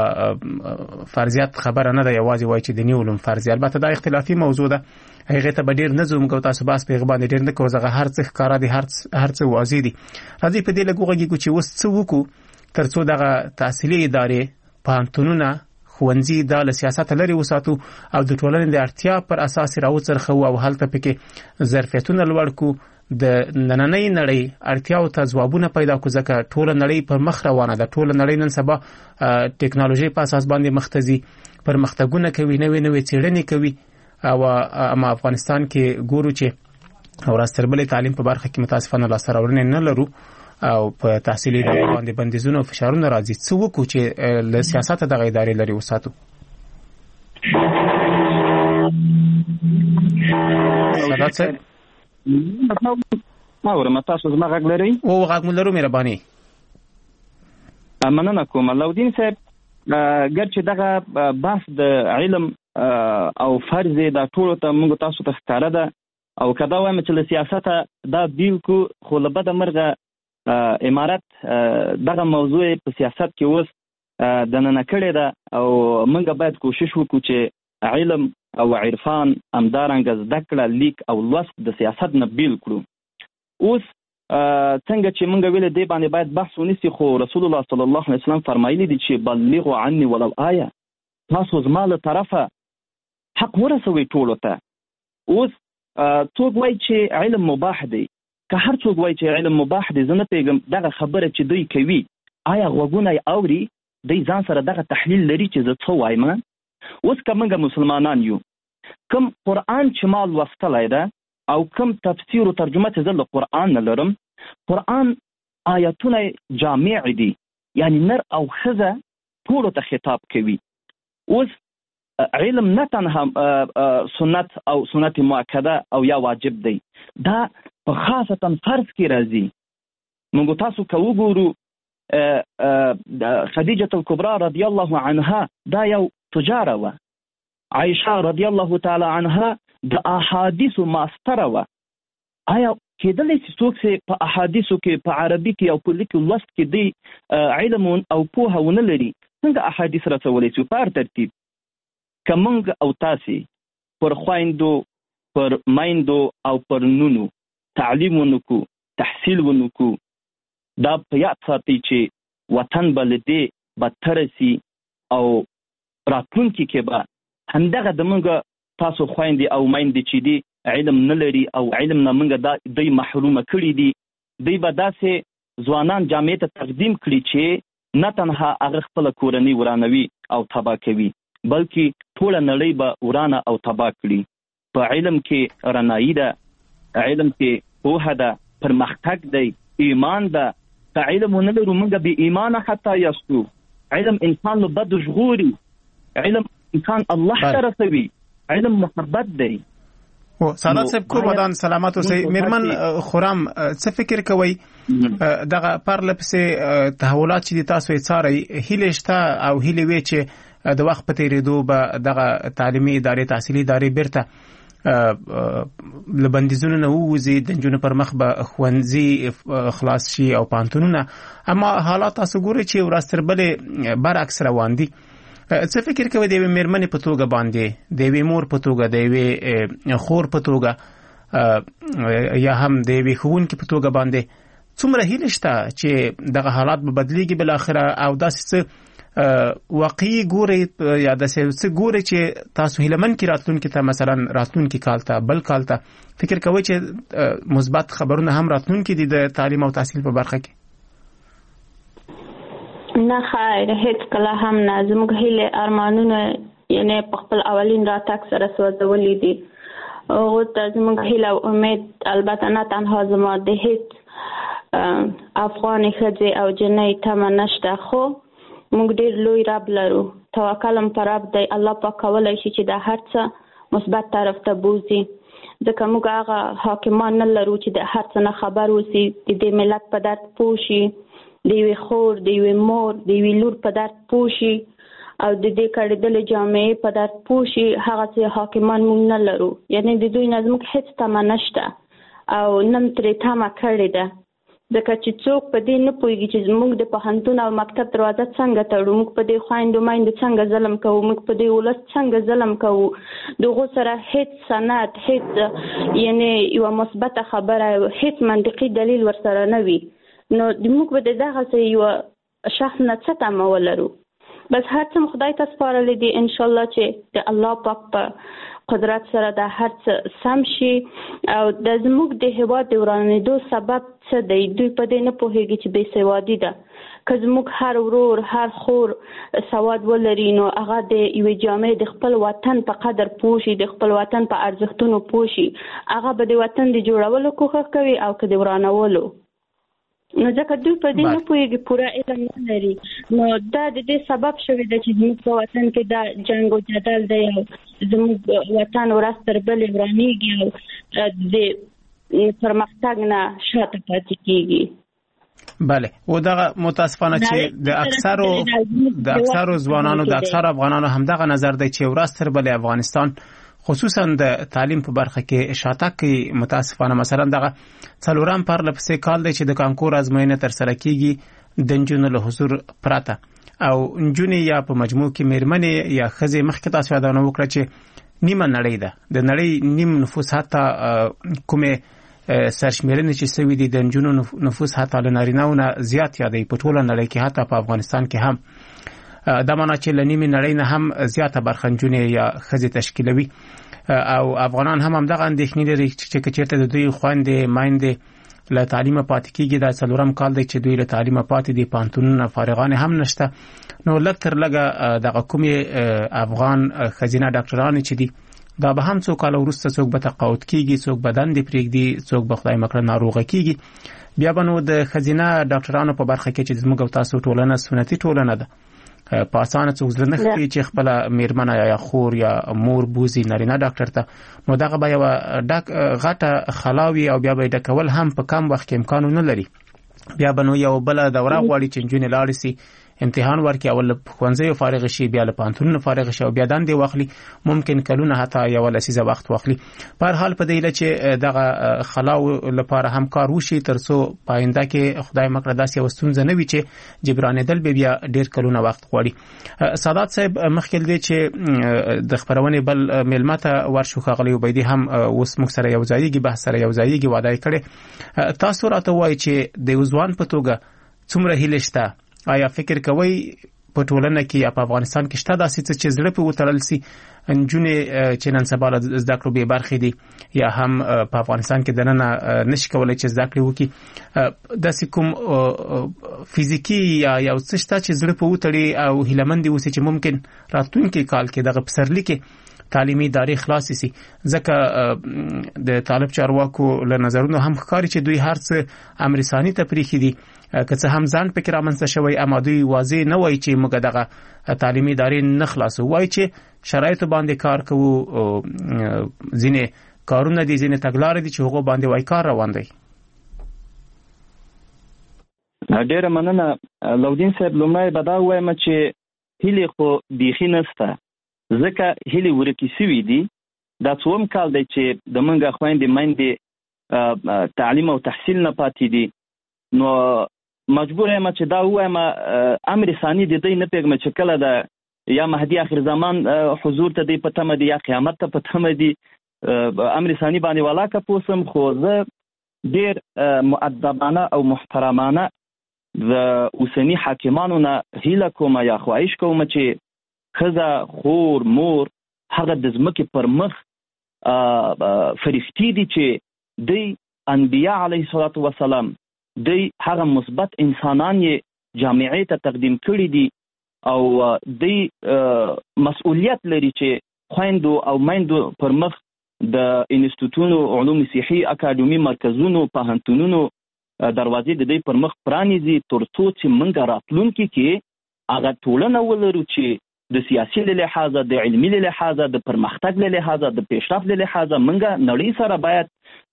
فرضیات خبره نه ده، یوازې وایي چې دیني علوم فرضي. البته دا اختلافي موضوع ده، هغه ته به ډیر نه ځو. موږ تاسو باس په غبان ډیر نه کوو، ځکه هر څه ښکارا دي، هر څه واضح دي. راځي په دې لګوږي چې اوس څه وکړو ترڅو دغه تحصیلي ادارې پوهنتونونه ښوونځي دا له سیاست لري وساتو او د ټولنې د اړتیا پر اساس راوڅرخو او هلته پکې ظرفیتونه لوړ کو، د نننۍ نړۍ اړتیاو ته ځوابونه پیدا کو. ځکه ټوله نړۍ پر مخ روانه ده، ټوله نړۍ نن سبا ټیکنالوژي په اساس باندې مخ ته ځي، پرمختګونه کوي، نوې څېړنې کوي. او اما افغانستان کې ګورو چې ورځ تر بلې تعلیم په برخه کې متاسفانه لاسته راوړنې نه لرو او په تحصیلي ادارو باندې بندیزونه او فشارونه راځي. څه وکړو چې له سیاست دغه ادارې لري وساتو؟ سادات صاحب اورم تاسو زما غږ لرئ؟ او غږ مو لرو مهرباني. مننه کوم لودین صاحب. ګرچې دغه بحث د علم او فرض دا ټول ته موږ تاسو ته ښکاره ده او کدا وایم چې له سیاسته دا بیل کو، خو له بده مرغه امارت دغه موضوع په سیاست کې اوس دننه کړې ده او موږ باید کوشش وکړو چې علم او عرفان همدارنګه زده کړه، لیک او لوست د سیاست نه بیل کړو. اوس څنګه چې موږ ویل دی باندې باید بحث ونیسي، خو رسول الله صلی الله علیه وسلم فرمایلی دي چې بلغوا عني ولو آیه، تاسو زما له طرفه حق ورسوي ټولو ته. اوس څوک وایي چې علم مباح دی، که هر څوک وایي چې علم مباح دی، زه نه پوهېږم دغه خبره چې دوی کوي آیا غوږونه یې اوري؟ دوی ځان سره دغه تحلیل لري چې زه څه وایم؟ اوس که موږ مسلمانان یو، کوم قرآن چې ما لوستلی ده او کوم تفسیر او ترجمه چې زه له قرآن نه لرم، قرآن آیتونه جامع دي، یعنی نر او ښځه ټولو ته خطاب کوي. اوس علم نه تنها سنت او سنت مؤکده او یا واجب دی، دا په خاصتا فرض کې راځي. موږ تاسو که وګورو خدیجه الکبرى رضی الله عنها دا یو تجاره وه، عایشه رضی الله تعالی عنها د احادیثو ماستره وه. آیا کېدلی چې څوک چې په احادیثو کې په عربي کې او په لیک لوست کې دی علم او پوهه ونه لري، څنګه احادیث رسولی شو؟ په هر ترتیب که موږ او تاسې پر خویندو، پر میندو او پر نونو تعلیم ونکو، تحصیل ونکو، دا په یاد ساتي چې وطن به له دې بدتره سي او راتلونکي کې به همدغه د موږ تاسو خویندې او میندې چې دي علم نه لري او علم نه موږ دوی محرومه کړي دي، دوی به داسې ځوانان جامعې ته تقدیم کړي چې نه تنها هغه خپله کورنۍ ورانوي او تباه کوي، بلکې ټوله نړۍ به ورانه او تباه کړي. په علم کې رڼایي ده، علم کې پوهه ده، پرمختګ دی، ایمان ده. که علم ونه لرو موږ بې ایمانه حتی یاستو. علم انسان له بدو ژغوري، علم انسان الله ته رسوي، علم محبت دی. سادات صاحب قربان سلامات اوسئ. میرمن خرم څه فکر کوي دغه پرله پسې تحولات چې تاسو یې څارئ، هیلې شته او هیلې وي چې د وخت په تیریدو به دغه تعلیمي ادارې، تحصیلي ادارې بیرته له بندیزونو نه ووځي، د نجونو پر مخ به ښوونځي خلاص شي او پوهنتونونه، اما حالات تاسو ګورئ چې ورځ تر بلې برعکس روان دي. څه فکر کوي د یوې مېرمنې په توګه باندې، د یوې مور په توګه، د یوې خور په توګه یا هم د یوې ښوونکي په توګه باندې څومره هیله شته چې دغه حالات به بدلیږي بالاخره او داسې څه واقعي ګورئ یا داسې څه ګورئ چې تاسو هیلهمن کې راتلونکي ته، مثلا راتلونکي کال ته، بل کال ته فکر کوئ چې مثبت خبرونه هم راتلونکي دي د تعلیم او تحصیل په برخه کې؟ نه خیر، هیڅ کله هم نه. زموږ هیله ارمانونه یعنی په خپل اولین راتګ سره سوځولي دي. هغو ته زموږ هیله او امید البته نه تنها زما د هیڅ افغانې ښځې او جنۍ تمه نشته، خو موږ ډېر لوی رب لرو، توکل هم په رب دی. الله پاک کولی شي چې دا هر څه مثبت طرف ته بوځي، ځکه موږ هغه حاکمان نه لرو چې د هر څه نه خبر اوسي، د دې ملت په درد پوه شي، د یوې خور، د یوې مور، د یوې لور په درد پوه شي او د دې کړېدلې جامعې په درد پوه شي. هغه څه حاکمان موږ نه لرو، یعنی د دوی نه زموږ هېڅ تمه نشته او نه م ترې تمه کړې ده، ځکه چې څوک په دې نه پوهېږي چې موږ د پوهنتون او مکتب دروازه څنګه تړو، موږ په دې خویندو میندو څنګه ظلم کوو، موږ په دې ولس څنګه ظلم کوو. دغو سره هېڅ سند، هېڅ یعنی یوه مثبته خبره، هېڅ منطقي دلیل ورسره نه وي، نو موږ به د دغسې یوه شخص نه څه تمه ولرو. بس هر څه خدای ته سپارلی دي، انشاءالله چې د الله پاک په قدرت سره دا هر څه سم شي. او د زموږ د هېواد د ورانېدو سبب څه دی؟ دوی په دې نه پوهېږي چې بې سوادي ده. که زموږ هر ورور، هر خور سواد ولري، نو هغه د یوې جامعې د خپل وطن په قدر پوه شي، د خپل وطن په ارزښتونو پوه شي، هغه به د وطن د جوړولو کوښښ کوي او که د ورانولو. نو ځکه دوی په دې نه پوهېږي، پوره علم نه لري، نو دا د دې سبب شوی ده چې زموږ په وطن کې دا جنګ و جدل دی او زموږ وطن ورځ تر بلې ورانېږي او د پرمختګ نه شاته پاتې کېږي. بله، و دغه متاسفانه چې د اکثرو ځوانانو، د اکثرو افغانانو همدغه نظر دی چې ورځ تر بلې افغانستان خصوصا د تعلیم په برخه کې شاتګ کوي. متاسفانه مثلا دغه څلورم پرله پسې کال دی چې د کانکور ازموینه ترسره کیږي د نجونو له حضور پرته، او نجونې یا په مجموع کې میرمنې یا ښځې، مخکې تاسو یادونه وکړه چې نیمه نړۍ ده، د نړۍ نیم نفوس حتی کومې سرشمېرنې چې سوي دي د نجونو نفوس حتی له نارینه‌و نه زیات یادوي په ټوله نړۍ کې، حتی په افغانستان کې هم. دا معنی چې له نیمې نړۍ نه هم زیاته برخه نجونې یا ښځې تشکیلوي، او افغانان هم همدغه اندېښنې لري چې که چېرته د دوی خویندې میندې له تعلیمه پاتې کېږي، دا څلورم کال دی چې دوی له تعلیمه پاتې دي، پوهنتونونه فارغانې هم نشته، نو لږ تر لږه دغه کومې افغان ښځینه ډاکټرانې چې دي دا به هم څو کال وروسته څوک به تقاعد کیږي، څوک به دندې پرېږدي، څوک به خدای مکړه ناروغه کیږي. بیا به نو د ښځینه ډاکټرانو په برخه کې چې زموږ او تاسو ټولنه سنتي ټولنه ده، په اسانه څوک زړه نه ښکي چې خپل میرمنه یا خور یا مور بوزي نارینه ډاکټر ته، نو دغه به یو غټه خلاوي او بیا به ډکول هم په کم وخت کې امکان نه لري. بیا به نو یو بل دوره غواړي چې نجونې لاړې سي، امتحان ورکړي، اول له ښوونځیو فارغ شي، بیا له پوهنتونونو فارغ شي او بیا دندې واخلي، ممکن کلونه حتی یو لسیزه وخت واخلي. په هر حال په دې اله چې دغه خلاو لپاره هم کار وشي تر څو پاینده کې خدای مکړه داسې یو ستونزه نه وي چې جبرانېدل به بیا ډېر کلونه وخت غواړي. سادات صاحب مخکې دی چې د خبرونې بل مېلمه ته ورشو، ښاغلی عبیدي هم اوس موږ سره یو ځایږي، بحث سره یو ځایږي، وعده یې کړې. تاسو راته وایئ چې د یو ځوان په توګه څومره هیلې شته؟ آیا فکر کوئ په ټولنه کې یا په افغانستان کې شته داسې څه چې زړه په وتړل سي، نجونې چې نن سبا له زده کړو بې برخې دي یا هم په افغانستان کې دننه نشي کولی چې زده کړې وکړي، داسې کوم فزیکي یا یو څه شته چې زړه په وتړي او هیلهمند اوسي چې ممکن راتلونکي کال کې دغه پسرلي کې تعلیمي ادارې خلاصې سي؟ ځکه د طالب چارواکو له نظرونو هم ښکاري چې دوی هر څه امر ثاني ته پرېښي دي، که څه هم ځان پکې رامنځته شوی، اما دوی واضح نه وایي چې موږ دغه تعلیمي ادارې نه خلاصو، وایي چې شرایطو باندې کار کوو، ځینې کارونه دي، ځینې تګلارې دي چې هغو باندې وایي کار روان دی. ډېره مننه لودین صاحب. لومړی به دا ووایم چې هیلې خو بیخي نشته، ځکه هیلې ورکې سوي دي. دا څوم کال دی چې د موږ خویندې میندې تعلیم او تحصیل نه پاتې دي، نو مجبور یم چې دا ووایم امر ثاني د دې نه پېږم چې کله د یا مهدي آخر زمان حضور ته دی په تمه دي یا قیامت ته په تمه دي، امر ثاني باندې ولاکه پوسم. خو زه ډېر مؤدبانه او محترمانه د اوسني حاکمانو نه هیله کوم یا خواهش کوم چې ښځه، خور، مور هغه د ځمکې پر مخ فرښتې دي چې دوی انبیا علیه الصلاة والسلام دوی هغه مثبت انسانان یې جامعې ته تقدیم کړي دي او دوی مسؤلیت لري چې خویندو او میندو پر مخ د انستیتوتونو، علوم صحي، اکاډمي مرکزونو، پوهنتونونو دروازې د دوی پر مخ پرانیزي، تر څو چې موږ راتلونکي کې هغه ټولنه ولرو چې د سیاسي له لحاظه، د علمي له لحاظه، د پرمختګ له لحاظه، د پیشرفت له لحاظه موږ نړۍ سره باید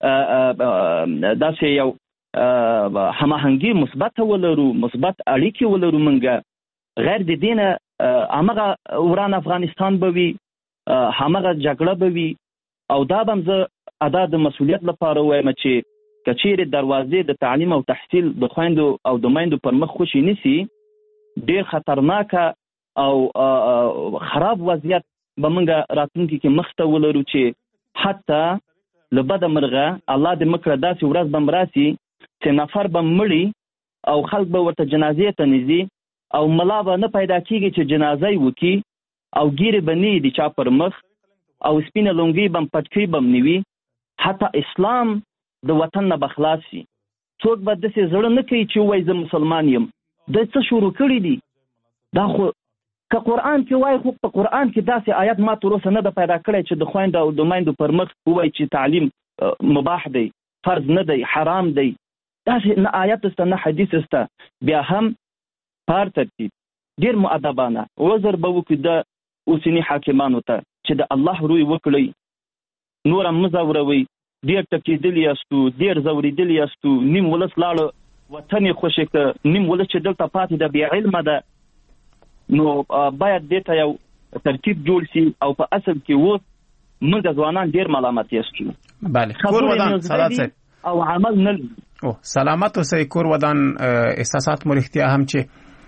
داسې یو هماهنګي مثبت ولرو، مثبت اړیکې ولرو. موږ غیر د دې نه همغه وران افغانستان به وي، همغه جګړه به وي، او دا به زه ادا د مسؤلیت لپاره وایم چې که چیرې دروازې د تعلیم او تحصیل د خویندو او د میندو پر مخ خوشي نسی، ډېر خطرناکه او خراب وضعیت به موږ راتلونکي کې مخ ته ولرو چې حتی له بده مرغه الله دې مکړه داسې ورځ به راسي چې نفر به مړي او خلک به ورته جنازې ته نږدي او ملا به نه پیدا کېږي چې جنازه یې وکړي او ګیرې به نه دي چا پر مخ او سپینه لونګۍ به پټکۍ به نه وي. حتی اسلام د وطن نه به خلاص شي. څوک به داسې زړه نه کوي چې وایي زه مسلمان یم. د څه شروع کړي دي؟ دا خو که قرآن کې وایي، خو په قرآن کې داسې آیات ما تر اوسه نه ده پیدا کړی چې د خویندو او د میندو پر مخ وایي چې تعلیم مباح دی، فرض نه دی، حرام دی. داسې نه آیات شته نه حدیث شته. بیا هم په ترتیب ډېر مؤدبانه وزر به وکړي د اوسني حاکمانو ته چې د الله روی وکړئ، نور هم مه ځوروئ. ډېر ټکېدلي یاستو، ډېر ځورېدلي یاستو، نیم ولس لاړه وطن یې خوشې که، نیم ولس چې دلته پاتې ده بې علمه ده. نو باید دې ته یو ترتیب جوړ شي او په اصل کې اوس موږ ځوانان ډېر ملامت یاستو. بله، کور ودان سادات صاحب او عمل نه لري. سلامت اوسئ. کور ودان احساسات مو رښتیا هم چې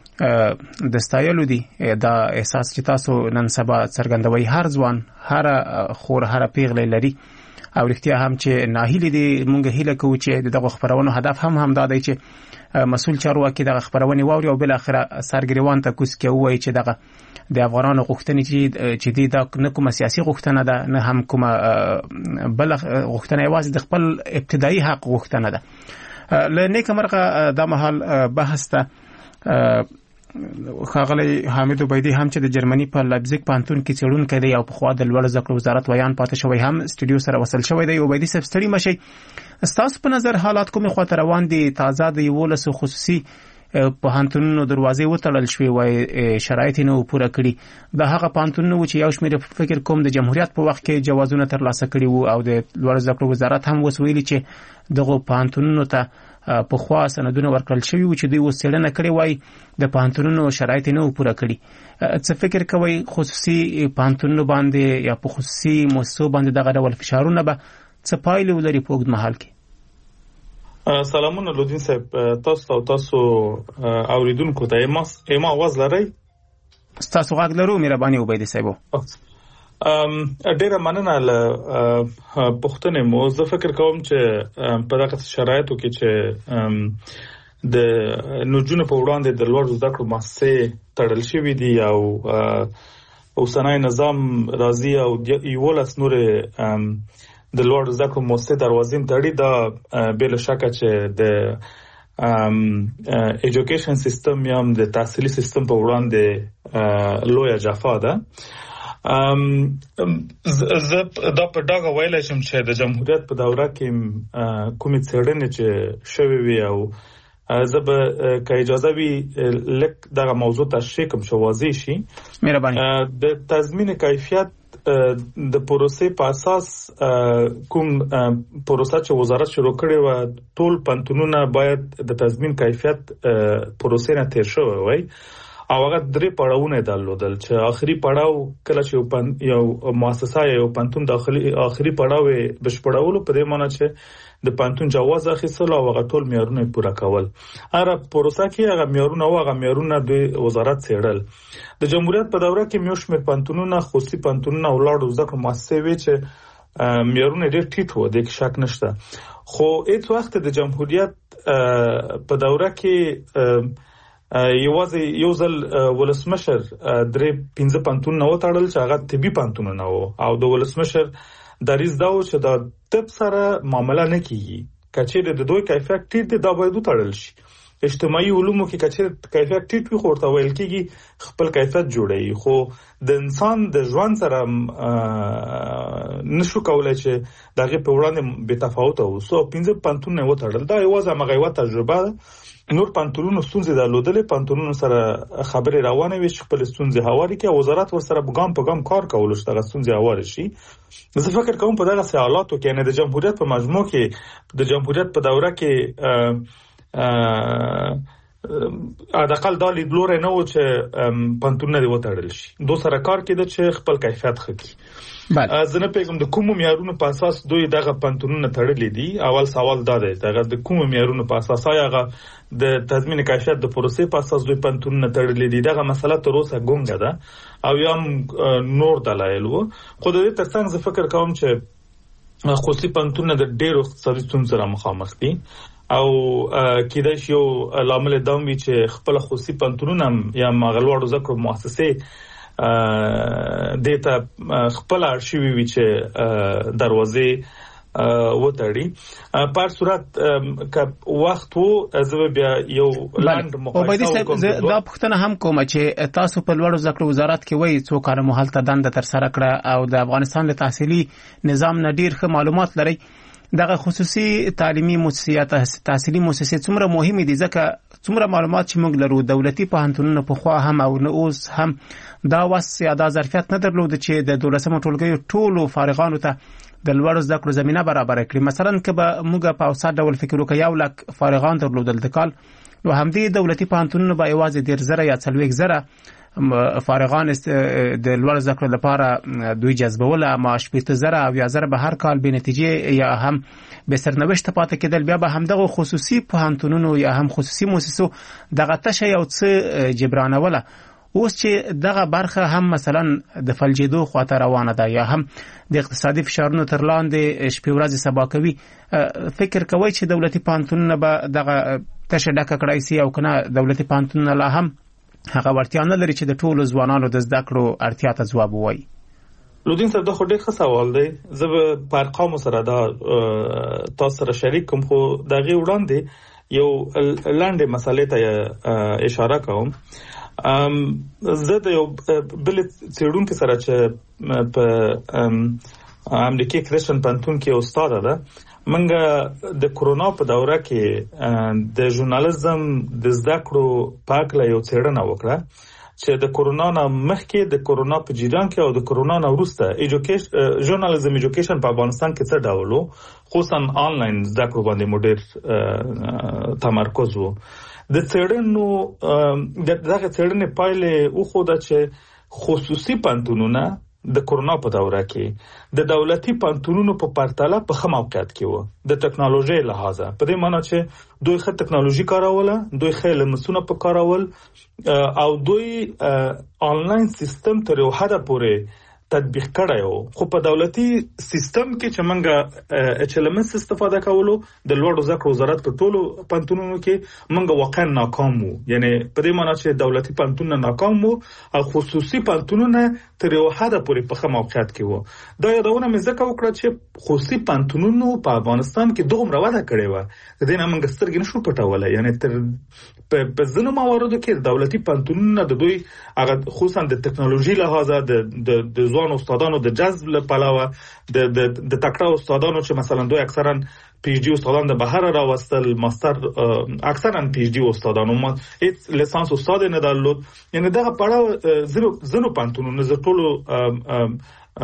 د ستایلو دي. دا احساس چې تاسو نن سبا څرګندوي، هر ځوان، هر خور، هر پیغله لري او رښتیا هم چې ناهیلي دي. موږ هیله کوو چې دغه خبرونو هدف هم دا دی چې مسؤل چارواکي دغه خبرونه واوري او بل اخره سرګریوان ته کوس کې وایي چې دغه د افغانانو غوښتنې چې دی دا نه کومه سیاسي غوښتنه ده، نه هم کومه بل غوښتنه، یوازې د خپل ابتدایي حق غوښتنه ده. له نیکه مرغه دا مهال بحث ته ښاغلی حامد عبیدي هم چې د جرمني په لایپزیګ پوهنتون کې څېړونکی دی او پخوا د لوړو زده کړو وزارت ویان پاتې شوی هم سټوډیو سره وصل شوی دی. عبیدي صاحب ستړي مشئ، ستاسو په نظر حالات کومې خواته روان دي؟ تازه د 11 خصوصي پوهنتونونو دروازې وتړل شوې وای، شرایط نه پوره کړي. د هغه پوهنتونونو چې یو شمېر فکر کوم د جمهوریت په وخت کې جوازونه ترلاسه کړي وو او د لوړو زده کړو وزارت هم اوس ویلي چې دغه پوهنتونونو ته پخوا سندونه ورکړل شوي وو چې دوی اوس څېړنه کړې وای د پوهنتونونو شرایط نه پوره کړي. څه فکر کوئ خصوصي پوهنتونونو باندې یا په خصوصي مؤسسو باندې دغه ډول فشارونه به څه پایلې ولري په اوږد مهال کې؟ سلامونه لودین صاحب، تاسو اوریدونکو ته ایما आवाज لرئ؟ تاسو غږ لرو مهرباني عبیدي صاحب. ډیره مننه له پښتنې مو. زه فکر کوم چې په دغه شرایطو کې چې د نجونو په وړاندې د لوړ زده کړو مؤسسې تړل شوې دي او اوسنی نظام راځي او 11 نور د لوړ زده کړو مؤسسې دروازې تړي. دا بل شک چې د ایجوکیشن سیستم یا د تحصیلي سیستم په وړاندې لویه جفا ده. زه دا په ډاګه ویلای شم چې د جمهوریت په دوره کې کومې څېړنې چې شوې وي او زه به که اجازه وي لږ دغه موضوع تشریح کوم چې واضح شي. مهرباني. د تضمین کیفیت د پروسې په اساس کوم پروسه چې وزارت شروع کړې و، ټول پوهنتونونه باید د تضمین کیفیت پروسې نه تیر شوی وای او هغه 3 پړاوونه درلودل چې آخري پړاو کله چې یو مؤسسه یا یو پوهنتون داخلي آخري پړاو بشپړولو په دې معنی چې د پوهنتون جواز اخیستل او هغه ټول معیارونه پوره کول. هر پروسه کې هغه معیارونه او هغه معیارونه د وزارت څېړل. د جمهوریت په دوره کې میوش مې پوهنتونونه خصوصي پوهنتونونه او لوړ زده کړو مؤسسې وي چې معیارونه ډېر ټیټ وو، د شک نشته. خو هیڅ وخت د جمهوریت په دوره کې یوازې یو ځل ولسمشر 3-5 پوهنتونونه وتړل چې هغه طبي پوهنتونونه وو او د ولسمشر دریځ دا و چې دا طب سره معامله نه کیږي، کچېره د دوی کیفیت ټیټ دی دا باید وتړل شي. اجتماعي علومو کې کچېره کیفیت ټیټ وي خو ورته ویل کېږي خپل کیفیت جوړوي، خو د انسان د ژوند سره نشو کولای چې دغه په وړاندې بې تفاوت اوسو. 15 پوهنتونونه وتړل، دا یوازې هغه یو تجربه ده. نور پوهنتونونو ستونزې درلودلې، پوهنتونونو سره خبرې روانې وي چې خپل ستونزې هواري کړي او وزارت ورسره ګام په ګام کار کول چې دغه ستونزې هواري شي. زه فکر کوم په دغه حالاتو کې نه د جمهوریت په مجموع کې د جمهوریت په دوره کې اقل دا لیدلوري نه و چې پوهنتونونه دې وتړل شي. دو سره کار کېده چې خپل کیفیت ښه کړي. زه نه پیغام د کوم معیارونو په اساس دوی دغه پوهنتونونه تړلې دي. اول سوال دا دی دغه د کوم معیارونو په اساس هغه د تضمین کیفیت د پروسې په اساس دوی پوهنتونونه تړلې دي. دغه مسله تر اوسه ګونګه ده او یا نور دلایل وو. خو د دې ترڅنګ زه فکر کوم چې خصوصي پوهنتونونه د ډېرو اقتصادي ستونزو سره مخامخ دي او کېدای شي یو لامل دا وي چې خپل خصوصي پوهنتونونه یا مغلوړو زده کړو مؤسسې دیتا خپل ارشیوي وی چې دروازې وتړي. په هر صورت که وخت وو زه بیا یو لاند مقایسه کوم. دا پوښتنه هم کوم چې تاسو په لوړو زده کړو وزارت کې وایي څو کال مو هلته دنده تر سره کړه او د افغانستان د تحصیلي نظام نه ډیر ښه معلومات لري. دغه خصوصي تعلیمي مؤسسات تحصیلي مؤسسې څومره مهمه دي؟ ځکه څومره معلومات چې موږ لرو دولتي پوهنتونونه په خوا هم او نه اوس هم دا وس یا دا ظرفیت نه درلود چې د 12مه ټولګي ټولو فارغانو ته د لوړو زده کړو زمينه برابر کړي. مثلا که به موږ په اوسط ډول فکر وکړو 1 لک فارغان درلودل د کال، نو همدې دولتي پوهنتونونه به یوازې 10,000 یا 40,000 فارغان د لوړ زده کړو لپاره دوی جذبول، اما 80,000 او 10,000 به هر کال به نتیجه یا هم به سرنوشت پاتې کېدل. بیا به همدغه خصوصي پوهنتونونو یا هم خصوصي مؤسسو دغه تشه یو څه جبرانوله. اوس چې دغه برخه هم مثلا د فلجېدو خواته روانه ده یا هم د اقتصادي فشارونو تر لاندې شپې ورځې سبا کوي، فکر کوي چې دولتي پوهنتونونه به دغه تشه ډکه کړای سي او کنه دولتي پوهنتونونه لا هم هغه ورتیا نه لري چې د ټولو ځوانانو د زده کړو اړتیا ته ځواب ووایي؟ لودین صاحب دا خو ډېر ښه سوال دی. زه به په ارقامو سره دا تاسو سره شریک کوم، خو دغه وړاندې یو لاندې مسلې ته اشاره کوم. زه د یو بل څېړونکي سره چې په امریکای کرسچن پوهنتون کې استاد ده، منګه د کورونا په دوره کې د ژورنالیزم د زده کړو په اړه یو څېړنه وکړه چې د کورونا نه مخکې، د کورونا په جریان کې او د کورونا نه وروسته ژورنالیزم ایجوکیشن په افغانستان کې څه ډول وو، خصوصا آنلاین زده کړو باندې مو ډېر تمرکز وو. د څېړنو دغه څېړنې پایلې وښوده چې خصوصي پوهنتونونه د کورونا په دوره کې د دولتي پوهنتونونو په پرتله په ښه موقعیت کې وو د ټکنالوژي لحاظه، په دې معنی چې دوی ښه ټکنالوژي کاروله، دوی ښه لمسونه په کارول او دوی آنلاین سیستم تر یو حده پورې تطبیق کړی وو. خو په دولتي سیستم کې چې منګه HLMS استفاده کولو د لوړو زده کړو وزارت په ټولو پوهنتونونو کې منګه واقعا ناکام وو، یعنی په دې معنی چې دولتي پوهنتونونه ناکام وو او خصوصي پوهنتونونه تر یو حده پورې په ښه موقعیت کې وو. دا یادونه مې ځکه وکړه چې خصوصي پوهنتونونو په افغانستان کې دومره وده کړې وه، د دې نه منګه سترګې نشو پټولی، یعنی تر په ځینو مواردو کې دولتي پوهنتونونه د دوی هغه خصوصا د ټکنالوژي لحاظه د ځوان استادانو د جذب لپاره د تکړه استادانو چې مثلا دوی اکثرا پی ایچ ډي استادان د بهر راوستل، ماستر اکثرا پی ایچ ډي استادانو، هیڅ لیسانس استاد نه درلود. یعنی دغه پړاو زنو پوهنتونونو زه ټولو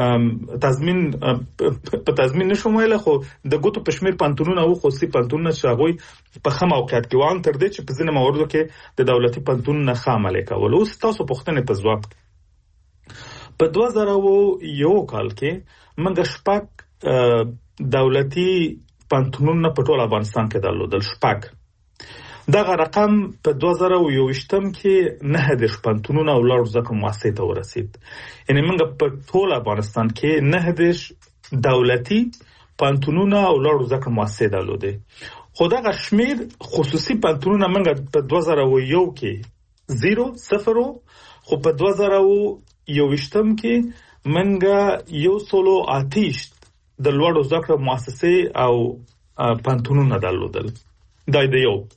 تضمین نشم ویلی، خو د ګوتو په شمېر پوهنتونونه او خصوصي پوهنتونونه چې هغوی په ښه موقعیت کې وو، تر دې چې په ځینو مواردو کې د دولتي پوهنتونونه ښه عمل یې کول. اوس تاسو پوښتنې په ځواب په 2001 کال کې موږ 6 دولتي پوهنتونونه په ټول افغانستان کې درلودل. 6 دغه رقم په 2021 کې 9 پوهنتونونه او لوړو زده کړو مؤسسې ته ورسید. یعنی موږ په ټول افغانستان کې 9 دولتي پوهنتونونه او لوړو زده کړو مؤسسې درلودې. خو دغه شمیر خصوصي پوهنتونونه موږ په 2001 کې 0 خو په 2021 کې منګه 128 د لوړو زده کړو مؤسسې او پوهنتونونه درلودل. دا د یو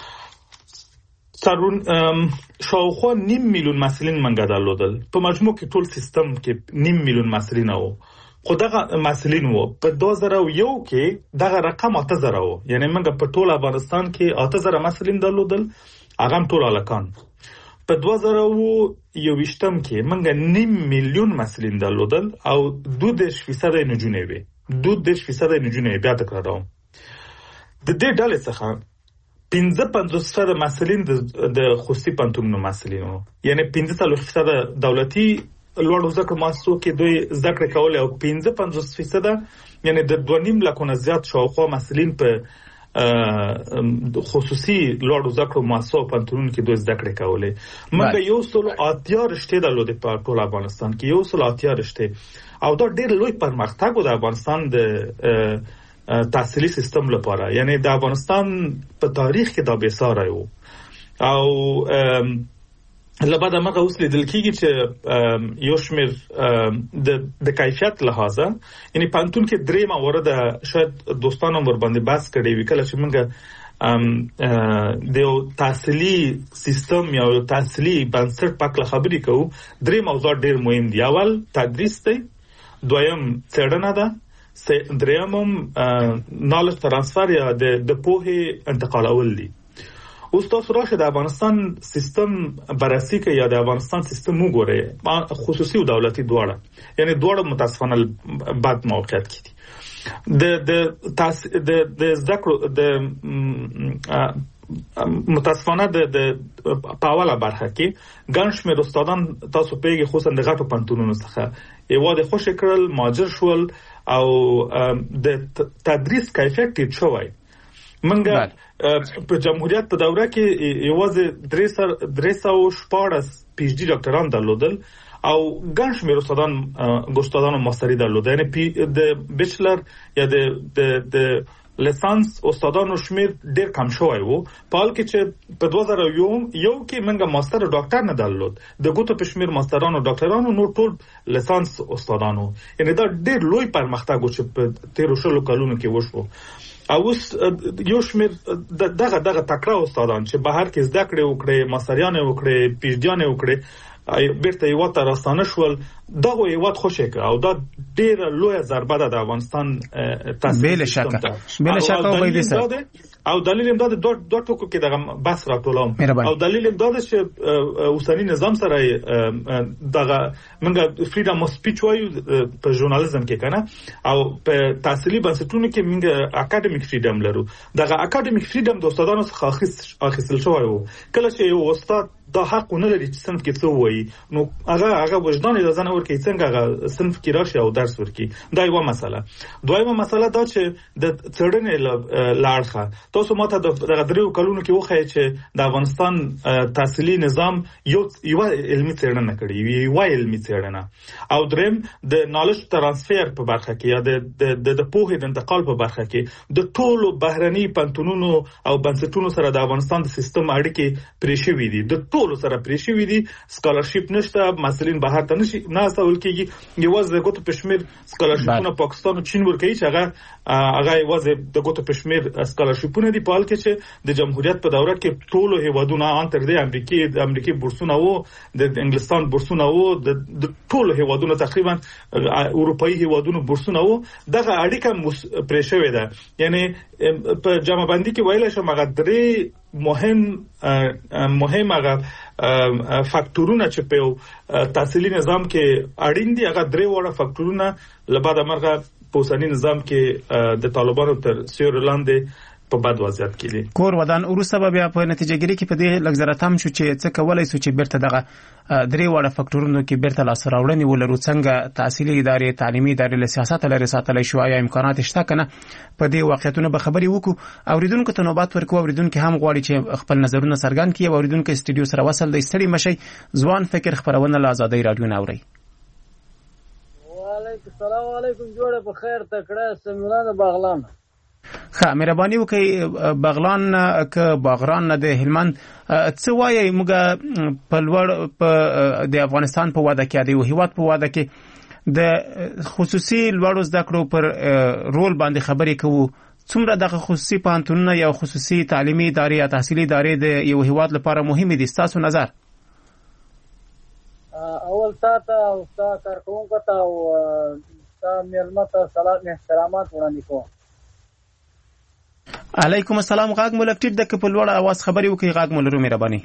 شاوخوا 9 میلیون محصلین منګه درلودل. په مجموع کې ټول سیستم کې 9 میلیون محصلین وو، خو دغه محصلین وو په 2001 کې دغه رقم 8000 وو. یعنی منګه په ټول افغانستان کې 8000 محصلین درلودل، هغه ټول الکان. په 2021 کې منګه 9 میلیون محصلین درلودل او 2% نجونې وي. 2% نجونې بیا تکراروم. د دې ډلې څخه 55% محصلین د خصوصي پوهنتونونو محصلین وو. یعنی 45% دولتي لوړو زده کړو مؤسسو کې دوی زده کړې کولې او 55% یعنی د 2.5 لکه نه زیات شاوخوا محصلین په خصوصي لوړو زده کړو مؤسسو او پوهنتونونو کې دوی زده کړې کولې. موږ 180 رشتې درلودې په ټول افغانستان کې، 180 رشتې، او دا ډېر لوی پرمختګ و د افغانستان د تحصیلي سیستم لپاره. یعنی د افغانستان په تاریخ کې دا بېساری و او لبعد هغه اوس لیدل کېږي چې یو شمېر د کیفیت لحاظه، یعنی پوهنتون کې 3 موارد شاید دوستانو ور باندې بحث کړی وي کله چې موږ د یو تحصیلي سیستم یا تحصیلي بنسټ په اړه خبرې کوو. 3 موضوعات ډېر مهم دي. اول تدریس دی، دویم څېړنه ده، درېیم نالج ترانسفر یا د پوهې انتقالول دي. اوس تاسو راشه د افغانستان سیستم بررسي کوي یا د افغانستان سیستم وګورئ، خصوصي او دولتي دواړه، یعنی دواړه متاسفانه بد موقعیت کې دي. د زده کړو د متاسفانه د پاوله برخه کې ګڼ شمېر استادان تاسو پیږي خصوصا د غټو پوهنتونونو څخه یوازې خوشې کړل، مهاجر شول او د تدریس کیفیت ټیټ شوی. منګه په جمهوریت په دوره کې یوازې 314 پی ایچ ډي ډاکټران درلودل او ګڼ شمېر استادانو ماستري درلوده. یعنی د بیچلر یا د لیسانس استادانو شمیر ډیر کم شوی وو په حال کې چې په 2001 کې منګه ماستر ډاکټر نه درلود د ګوتو په شمیر ماسترانو ډاکټرانو نو ټول لیسانس استادانو یعنی دا ډیر لوی پرمختګ و چې په 13 کلونو کې وشو او یو شمیر دغه تکړه استادان چې بهر کې زده کړې وکړي ماستریان وکړي پی ایچ ډیان وکړي بیرته یو ته راستانه شول دغه یو خوشی که او دا ډیر لوی ضربه ده د افغانستان بل شکه او دلیل هم دا د دوه ټکو کې دغه بس راټولم او دلیل هم دا چې اوسنی نظام سره دغه منګه فریډم اف سپیچ وایو په ژورنالیزم کې کنه او په تحصیلي بنسټونو کې منګه اکیډمیک فریډم لرو دغه اکیډمیک فریډم د استادانو څخه اخیستل شوی وو کله چې یو استاد دا حق نه لري چې صنف کې څه وایي نو هغه وجدان اجازه نه ورکوي څنګه هغه صنف کې راشي او درس ورکړي دا یو مسله دویمه مسله دا چې د څېړنې لاړخه تاسو ماته د غدریو کلونو کې وخی چې د افغانستان تحصیلي نظام یو علمي څېړنه کړې یو علمي څېړنه او دریم د نالج ترانسفر په برخه کې یا د پوهې د انتقال په برخه کې د ټولو بهرني پنتونونو او بنسټونو سره د افغانستان د سیستم اړیکې پرې شوې دي د ټولو سره پرې شوې دي سکالرشپ نشته مسلین بهر ته نشي نه استول کېږي یوازې د ګوتو پښمیر سکالرشپونه پاکستان او چین ورکوي چې هغه یوازې د ګوتو پښمیر سکالرشپونه دي په حال کې چې د جمهوریت په دوره کې ټولو هیوادونو ان تر دې امریکای بورسونه وو د انګلستان بورسونه وو د ټولو هیوادونو تقریبا اروپאי هیوادونو بورسونه وو دغه اړیکه پرې شوې ده یعنی په جامع بندي کې ویل شو مګر درې مهم هغه فاکتورونه چې په تحصیلي نظام کې اړین دي هغه درې وړه فاکتورونه لبعد مرغه په اوسنی نظام کې د طالبانو تر سیور لاندې په بد وضعیت کې دي کور ودان وروسته بیا په نتیجه ګیری کې په دې لګزراتم شو چې څه کولای شو چې بیرته دغه درې وړه فاکتورونو کې بیرته لاس راوړنې ولرو څنګه تحصیلي ادارې تعلیمي ادارې له سیاست لري ساتلای شو یا امکانات شته کنه په دې واقعیتونو به خبري وکړو اوریدونکو ته نوبات ورکو اوریدونکو هم غواړي چې خپل نظرونه څرګند کړي اوریدونکو استودیو سره وصل د استړي مشي ځوان فکر خبرونه له آزادۍ رادیو ناوري وعلیکم السلام علیکم جوړه په خیر تکړه سمولانه باغلان مهرباني وکړئ بغلان ک باغران نه د هلمند څه وایي موږ په لوړ په د افغانستان په واده کې دی او هیواد په واده کې د خصوصي لوړو زده کړو پر رول باندې خبرې کوو څومره د خصوصي پانتونونه یا خصوصي تعلیمي ادارې یا تحصیلي ادارې د یو هیواد لپاره مهمه دي تاسو نظر اول تاسو او تاسو کارکونکو ته او تاسو ملمت سلام احترامات وړاندې کوم علیکم السلام غاګ مولکټیټ د په لوړ आवाज خبري وکي غاګ مولرو مهرباني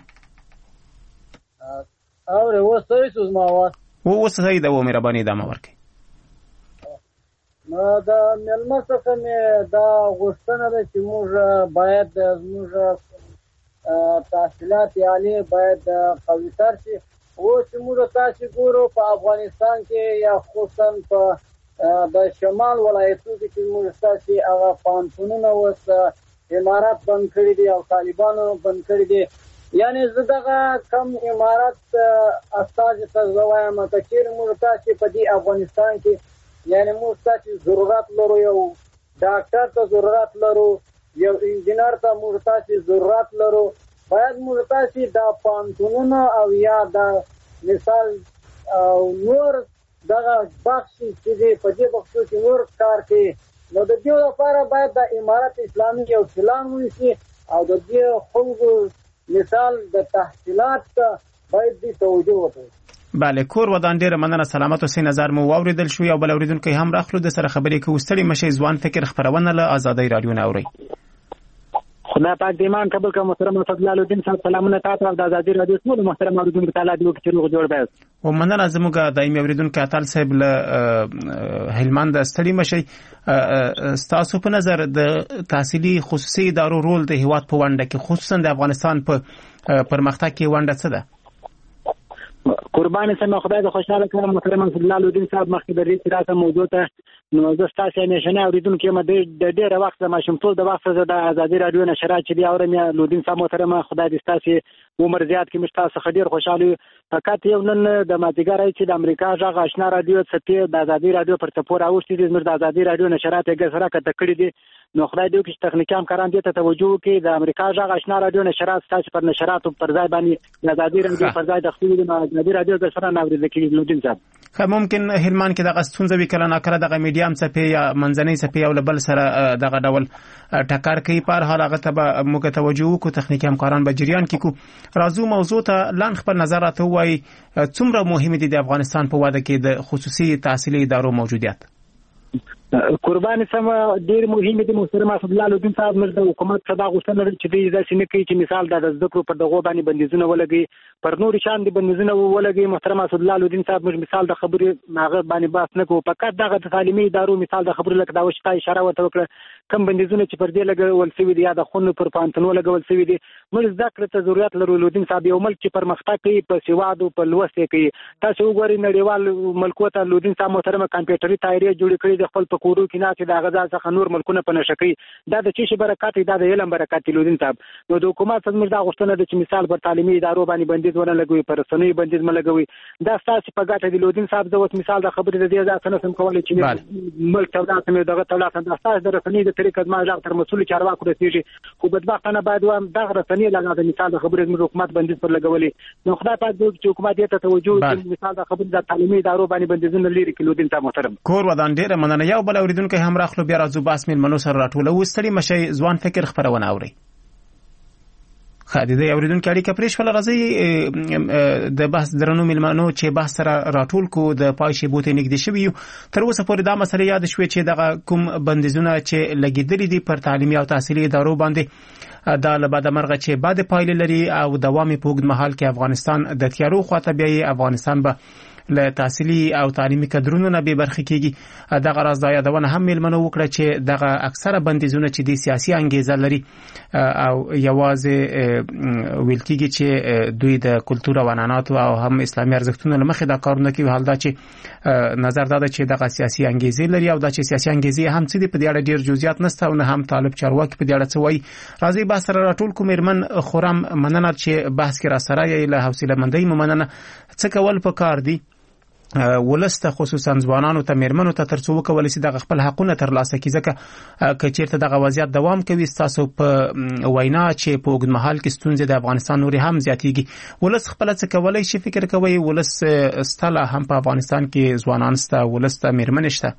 اور وسوي سوز ما आवाज وسوي د مهرباني د ما ورکي ما دا ملمت څخه مې دا غوښتنه ده چې موږ باید موږ تحصیلات عالی باید قوي تر شي او چې موږ تاسو ګورو په افغانستان کې یا خصوصا په د شمال ولایتونو کې موږ تاسو هغه پانتونونه وسه امارات بند کړی دي او طالبانو بند کړی دي یعنی زداغه کم امارات استاد ته زوایم چې موږ تاسو په دې افغانستان کې یعنی موږ تاسو ضرورت لرو یو ډاکټر ته ضرورت لرو یو انجینر ته موږ تاسو ضرورت لرو باید موږ تاسو د پانتونونه او یا د مثال نور دغه بخش چې په دې بخشو کې نور کار کوي نو د دې لپاره باید د امارت اسلامي یو پلان ونیسي او د دې خلکو مثال د تحصیلات باید دې توجه وکړي بله کور ودان ډیره مننه سلامت اوسئ نظر مو واوریدل شو یو بل اوریدونکو هم راخلو د سره خبرې کوو ستړي مشي ځوان فکر خبرونه له آزادۍ رادیو ناوري خدا پاک د ایمان قبول کا محترم فضل الدین صاحب سلامونه تاسو د آزادۍ رادیو ټول محترم اوریدونکو تعالی دې وکړي چې جوړ بس او مننه زموږ دایمي اوریدونکو اتل صاحب له هلمند ستړي مشي تاسو په نظر د تحصیلي خصوصي ادارو رول د هیواد په ونډه کې خصوصا د افغانستان په پرمختګ کې ونډه څه ده قربان سم خدای د خوشاله کړم محترم فضل الدین صاحب مخکې د دې راته موضوع ته نو زه تاسو نشنه اوریدونکو ما د ډېر وخت ما شمټول د وخت د آزادۍ رادیو نشرات چې دی اورم یا لودین صاحب محترم خدای دې تاسو عمر زیات کې مشتاق ډېر خوشاله فقط یو نن د مازیګر چې د امریکا ژغ آشنا رادیو څخه د ازادي رادیو پر تپور اوښتي دي زموږ د ازادي رادیو نشرات یې سره کته کړی دي نو خدای دې چې تخنیکی همکاران دې ته توجه وکړي د امریکا ژغ آشنا رادیو نشرات تاسو پر نشراتو پر ځای باندې د ازادي رادیو پر ځای د خپل د ازادي رادیو سره ناوړي ذکر لودین صاحب خو ممکن هلمند کې د غستون ځوي کله ناکره د میډیام څخه یا منځنۍ څخه یو بل سره دغه ډول ټکر کوي پر حال هغه ته موږ توجه وکړو تخنیکی همکاران به جریان کې کو راځو موضوع ته لان خپل نظرات وایي څومره مهم دي د افغانستان په واده کې د خصوصي تحصیلي ادارو موجودیت قربان سم ډیر مهم دي محترم اسد الله لودین صاحب موږ د حکومت څخه غوښتنه لري چې د ځینې کوي چې مثال د ذکر پر دغه باندې بندیزونه ولګي پر نور شان دي بندیزونه ولګي محترم اسد الله لودین صاحب موږ مثال د خبرې ماغه باندې باس نه کوو فقط دغه د تعلیمي ادارو مثال د خبرې لکه دا وشته اشاره ورته وکړه کم بندیزونه چې پر دې لګول شوی دي یا د خونو پر پانتنو لګول شوی دي موږ ذکر ته ضرورت لرو لودین صاحب یو ملک چې پرمختګ کوي په سواد او په لوست کوي تاسو وګورئ نړیوال ملکو ته لودین صاحب محترم کمپیوټري تایری جوړ کړي د خپل په کورو کې نه چې د غزا څخه نور ملکونه په نشکري دا د چی شي برکات دا د علم برکات لودین صاحب نو د حکومت څخه دا غوښتنه ده چې مثال پر تعلیمي ادارو باندې بندیز ونه لګوي پر رسنۍ بندیز نه لګوي دا تاسو په ګټه د لودین صاحب د مثال د خبرې د دې ځکه سم کولای چې ملک تولات مې دغه تولات د اساس د رسنۍ د طریقې ما ځکه تر مسؤل چارواکو رسیږي خو بدبختانه باید و دغه رسنۍ لږه د مثال د خبرې د حکومت بندیز پر لګولې نو خدای پاک دې چې حکومت ته توجه وکړي مثال د خبرې د تعلیمي ادارو باندې بندیزونه لري کې لودین صاحب محترم کور ودان ډیره مننه یو بل اوریدونکو هم راخلو بیا راځو باس ملمنو سره راټوله وستړي مشي ځوان فکر خبرونه اوري خادي د اوریدونکو اړیکه پرېښول راځي د بحث درنو ملمنو چې بحث سره راټول کو د پایشي بوته نګدي شوی تر اوسه پورې دا مسله یاد شوې چې دغه کوم بندیزونه چې لګیدلې دي پر تعلیمي او تحصیلي ادارو باندې دا له بعد مرغه چې بعد پایله لري او دوام په اوږد مهال کې افغانستان د تیارو خواته بیا افغانستان به له تحصیلي او تعلیمي کادرونو نه به برخه کیږي دغه راز دا یادونه هم ملمنو وکړه چې دغه اکثره بندیزونه چې د سیاسي انګیزه لري او یوازې ویل کیږي چې دوی د کلتور او عنعناتو او هم اسلامي ارزښتونو لمخې دا کارونه کوي حال دا چې نظر دا چې دغه سیاسي انګیزه لري او دا چې سیاسي انګیزه هم څه دي په دې اړه ډیر جزئیات نشته او نه هم طالب چارواکي په دې اړه څه وایي راځي بحث سره راټول کوم مېرمن خورم مننه چې بحث کې را سره یې له حوصله مندۍ مننه څه کول پکار دي ولسته خصوصا ځوانانو ته مېرمنو ته ترڅو وکولای شي د خپل حقونه ترلاسه کړي ځکه کچیرته دغه وضعیت دوام کوي تاسو په وینا چې په اوږد مهال کې ستونزې د افغانستان نوري هم زیاتېږي ولس خپل څه کولای شي فکر کوي ولس ستله هم په افغانستان کې ځوانان سته ولسته مېرمنې شته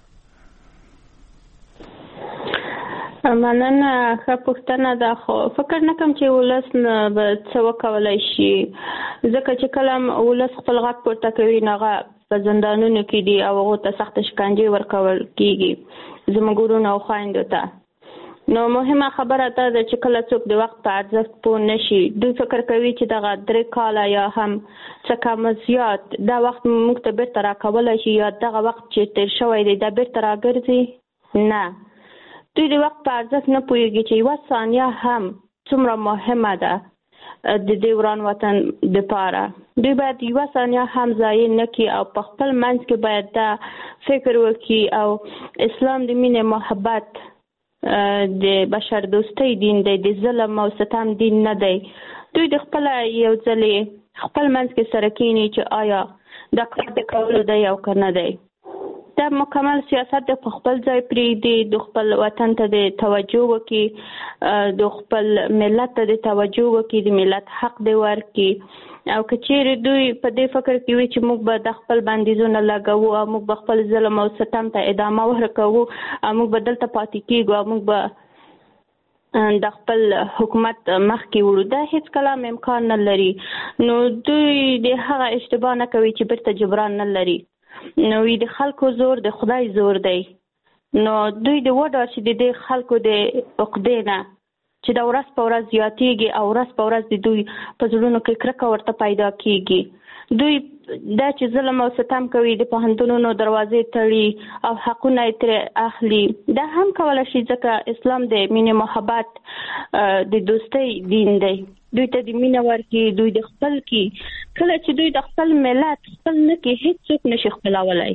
مننه ښه پوښتنه ده خو فکر نه کوم چې ولس به څه وکولای شي ځکه چې کله ولس خپل غږ پورته کوي نو په زندانونو کې دي او هغه ته سخت شکنجې ورکول کیږي زموږ ورونو او خویندو ته نو مهمه خبره ده چې کله څوک د وخت په ارزښت پوه نشي دوی فکر کوي چې دغه 3 کاله یا هم څه کم زیات دا وخت موږ ته بیرته راکولی شي یا دغه وخت چې تیر شوی دی دا بیرته راګرځي نه دوی د وخت په ارزښت نه پوهېږي چې یوه ثانیه هم څومره مهمه ده د دې وران وطن دپاره دوی باید یوه ثانیه هم ضایع نه کړي او په خپل منځ کې باید دا فکر وکړي او اسلام د مینې محبت د بشر دوستۍ دین دی د ظلم او ستم دین نه دی دوی د خپل یو ځلې خپل منځ کې سره کینی چې آیا دا کار د کولو دی او که نه دی دا مکمل سیاست د خپل ځای پرېږدي د خپل وطن ته د توجه وکړي د خپل ملت ته د توجه وکړي د ملت حق دی ورکړي او که چیرې دوی په دې فکر کې وي چې موږ به د خپل بندیزونه لګوو او موږ به خپل ظلم او ستم ته ادامه ورکوو او موږ به دلته پاتې کېږو او موږ به د خپل حکومت مخکې وړو دا هیڅ کله امکان نه لري نو دوی د هغه اشتباه نه کوي چې بیرته جبران نه لري نو د خلکو زور د خدای زور دی نو دوی د وډار چې د دې خلکو د عقدې نه چې دا ورځ په ورځ زیاتېږي او ورځ په ورځ د دوی په زړونو کې کرکه ورته پیدا کېږي دوی دا چې ظلم او ستم کوي د پوهنتونونو دروازې تړي او حقونه یې ترې اخلي دا هم کولی شي ځکه اسلام د مینې محبت د دوستۍ دین دی دوی ته د مینه ورکړي دوی د خپل کې کله چې دوی د خپل ملت خپل نه کې هیڅ څوک نشي خپلولی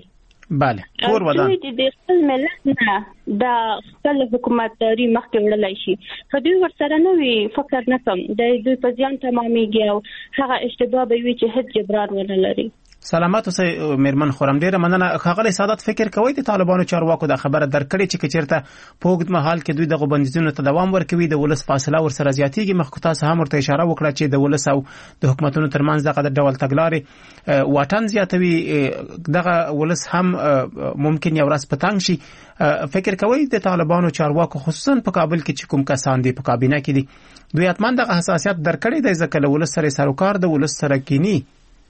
بله کور ودان د خپل ملت نه د خپل حکومتداري مخکې وړلای شي خو دوی ورسره نه وي فکر نه کوم د دوی په ځان تمامېږي او هغه اشتباه به وي چې هیڅ جبران ونه لري. سلامات اوسئ میرمن خورم، ډیره مننه. ښاغلی سعادت فکر کوئ د طالبانو چارواکو د خبره درکړې چې چیرته په اوږد مهال کې دوی دغه بندیزونو ته دوام ورکوي د ولس فاصله ورسره زیاتېږي؟ مخکې تاسو هم ورته اشاره وکړه چې د ولس او د حکومتونو ترمنځ دغه ډول تګلارې واټن زیاتوي، دغه ولس هم ممکن یو ورځ په تنګ شي. فکر کوئ د طالبانو چارواکو خصوصا په کابل کې چې کوم کسان دي په کابینه کې دي دوی حتما دغه حساسیت درکړی دی ځکه له ولس سره سروکار د ولس سره کینی؟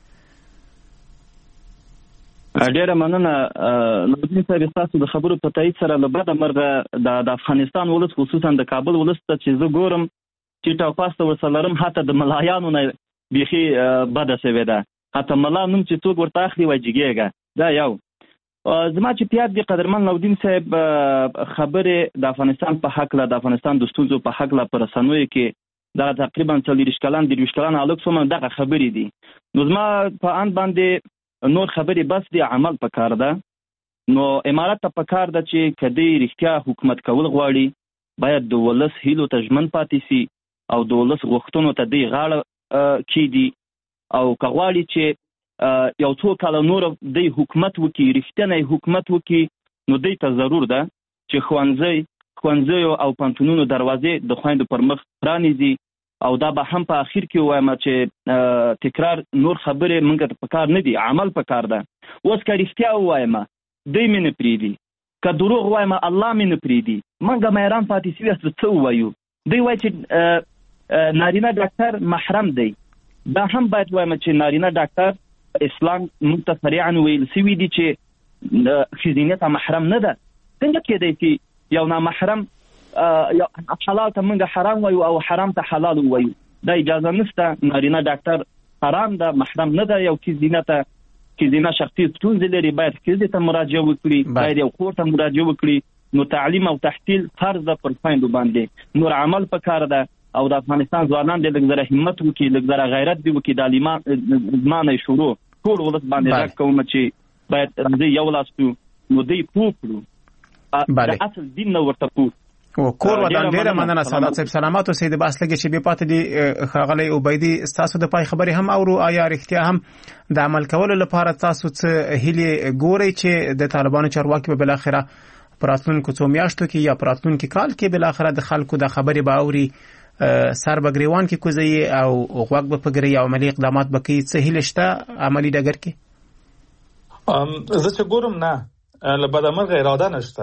ډیره مننه نوردین صاحب، تاسو د خبرو په تایید سره له بده مرغه د افغانستان ولس خصوصا د کابل ولس ته چې زه ګورم چې تاسو ورسلرم حتی د ملایانو نه بيخي بده شوی ده، حتی ملا نوم چې څوک ورته اخلي وایږيږي دا یو. زما چې پیاد دی قدرمن نوردین صاحب خبره د افغانستان په حق له د افغانستان د ستونزو په حق له پر سنوي کې دا تقریبا 40 کلن د 20 کلن الک سم دغه خبرې دي. نو زما په ان باندې نور خبرې بس دی عمل پکار ده. نو امارات ته پکار ده چې کدی رښتیا حکومت کول غواړي باید د ولس هیلو ته ژمن پاتې سي او د ولس غوښتنو ته دی غاړه کیدي او کغواړي چې یو څو کال نور د حکومت وکي رښتینی حکومت وکي نو دی ته ضرور ده چې خوانځي او پانتونونو دروازې د خويندو پر مخ پرانیزي او دا به هم په اخر کې وایم چې تکرار نور خبره مونږ ته پکار نه دي، عمل پکار ده. اوس که رښتیا وایم دوی مې نه پریدي، که دروغ وایم الله مې نه پریدي. مونږ مېران پاتې سوي څه وایو؟ دوی وایي چې نارینه ډاکټر محرم دی، دا هم باید وایم چې نارینه ډاکټر اسلام موږ ته صریحا ویل سوي دي چې ښځینه ته محرم نه ده. څنګه کېدای چې یو نامحرم حلال ته منګه حرام وایو او حرام ته حلال وایو؟ دا اجازه نشته. نارینه ډاکټر حرام ده، محرم نه ده. یو کیزینه شخصي ستونزې لري باید کیزې ته مراجعه وکړي، باید یو کور ته مراجعه وکړي. نو تعلیم او تحصیل فرض ده پر خویندو باندې، نور عمل پکار ده او د افغانستان ځوانان د لږ زره همت وکړي، لږ زره غیرت دی وکړي. د زمانه شروع ټول ولس باندې راک کوم چې باید راځي یو لاستو نو دی پوکړو د اصل دین نو ورته پوک او کور ودان. ډیره مننه سعادت صاحب، سلامات اوسئ. د بحث لګي چې به پاتې دي ښاغلی عبیدي تاسو د پای خبرې هم اورو، آیا رښتیا هم د عمل کولو لپاره تاسو څه هیله ګورئ چې د طالبانو چارواکي به بل اخره پراتلونکو څو میاشتو کې یا پراتلونکو کال کې بل اخره د خلکو د خبرې به اوري، سر به ګریوان کې کوزي او غوږ به پګري او عملی اقدامات به کوي؟ څه هیله شته عملی ډګر کې؟ زه چې ګورم نه له بده مرغه اراده نشته.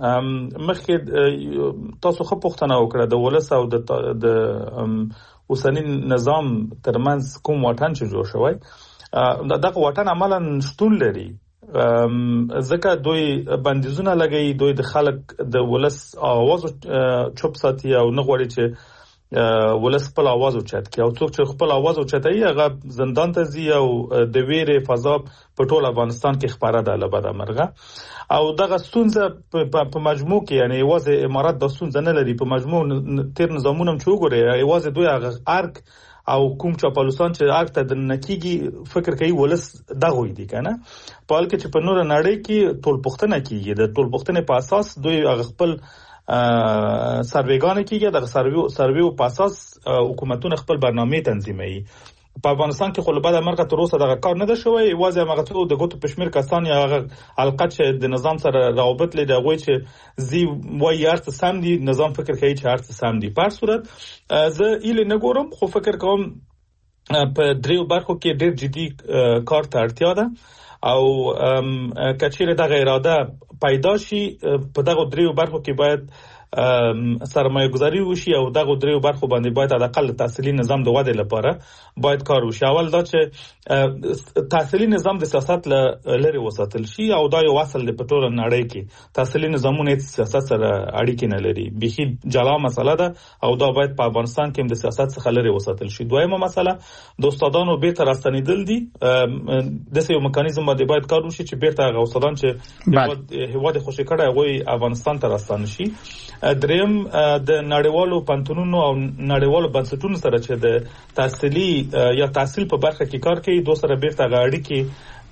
مخکې تاسو خو پوښتنه وکړه د ولس او د اوسنی نظام ترمنځ کوم واټن چې جوړ شوی، دغه واټن عملاً شتون لري ځکه دوی بندیزونه لګي، دوی د خلک د ولس आवाज چوپ ساتي او نه غواړي چې ولس خپل आवाज اوچت کړي، او څوک چې خپل आवाज اوچتایي هغه زندان ته ځي او د ویرې فضا په ټول افغانستان کې خبره ده له بده مرغه. او دغه ستونزه په مجموع کې یعنی یوازې امارات د ستونزه نه لري، په مجموع تیر نظامونه چې وګوري یوازې دوی هغه ارک او کوم چاپلوسان چې ارک ته د نکیږي فکر کوي ولس دغه دي کنه. په حال کې چې په نور نړۍ کې ټول پښتنه کیږي، د ټول پښتنه په اساس دوی هغه خپل سرویګان کیږي، د سرویو په اساس حکومتونه خپل برنامه تنظیموي. په افغانستان کې خو له بده مرغه تر اوسه دغه کار نه ده شوی، یوازې هغه څو د ګوتو پښمیر کسان یا هغه حلقه چې د نظام سره روابط لري هغه چې زی وایي ارت سم دي، نظام فکر کوي چې ارت سم دي. په هر صورت زه ایله نه ګورم، خو فکر کوم په دریو برخو کې ډېر جدي کار ته اړتیا ده او کچېره دغه اراده پیدا شي په دغه دریو برخو کې باید سرمایه گذاری وشي او دغه دریو برخو باندې باید حداقل تحصیلي نظام د وده لپاره باید کار وشي. اول دا چې تحصیلي نظام د سیاست لري وساتل شي او دا یو اصل د پټول نړۍ کې تحصیلي نظامونه سیاست سره اړیکې نه لري، بيخي جلا مسله ده او دا باید په افغانستان کې د سیاست څخه لري وساتل شي. دویمه مسله د استادانو بیرته راستنیدل دي، د یو میکانیزم باندې باید کار وشي چې بیرته هغه استادان چې هیواد خوشی کړه هغه افغانستان ته راستنه شي. دریم د نړیوالو پانتونونو او نړیوالو بنسټونو سره چې د تحصیلي یا تحصیل په برخه کې کار کوي دوه سره بیرته غاړي کې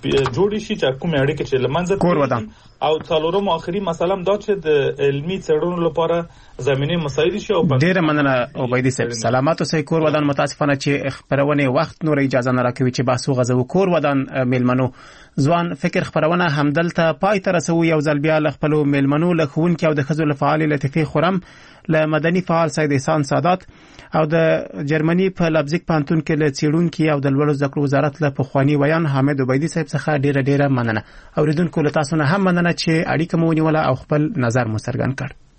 جوړ شي چې کوم اړیکه چې لمنځه کور ودان او څلورم اخري مسله دا چې د علمي څېړنو لپاره زمينه مساعد شي. او ډیره مننه عبیدی صاحب. سلامات اوسئ. کور ودان متاسفانه چې خبرونه وخت نور اجازه نه راکوي چې باسو غزو کور ودان میلمنو ځوان فکر خبرونه همدلته پای ته رسوي. یو ځل بیا خپل میلمنو له خوونکو او د خزو له فعال لطیفه خرم له مدني فعال سید احسان سادات او د جرمني په لبزیک پانتون کې له څیړونکو او د لوړو زده کړو وزارت له پخوانی ویان حامد عبیدی صاحب څخه ډیره مننه. اوریدونکو له تاسو نه هم مننه چې اړیکه مو ونیوله او خپل نظر مو څرګند کړ.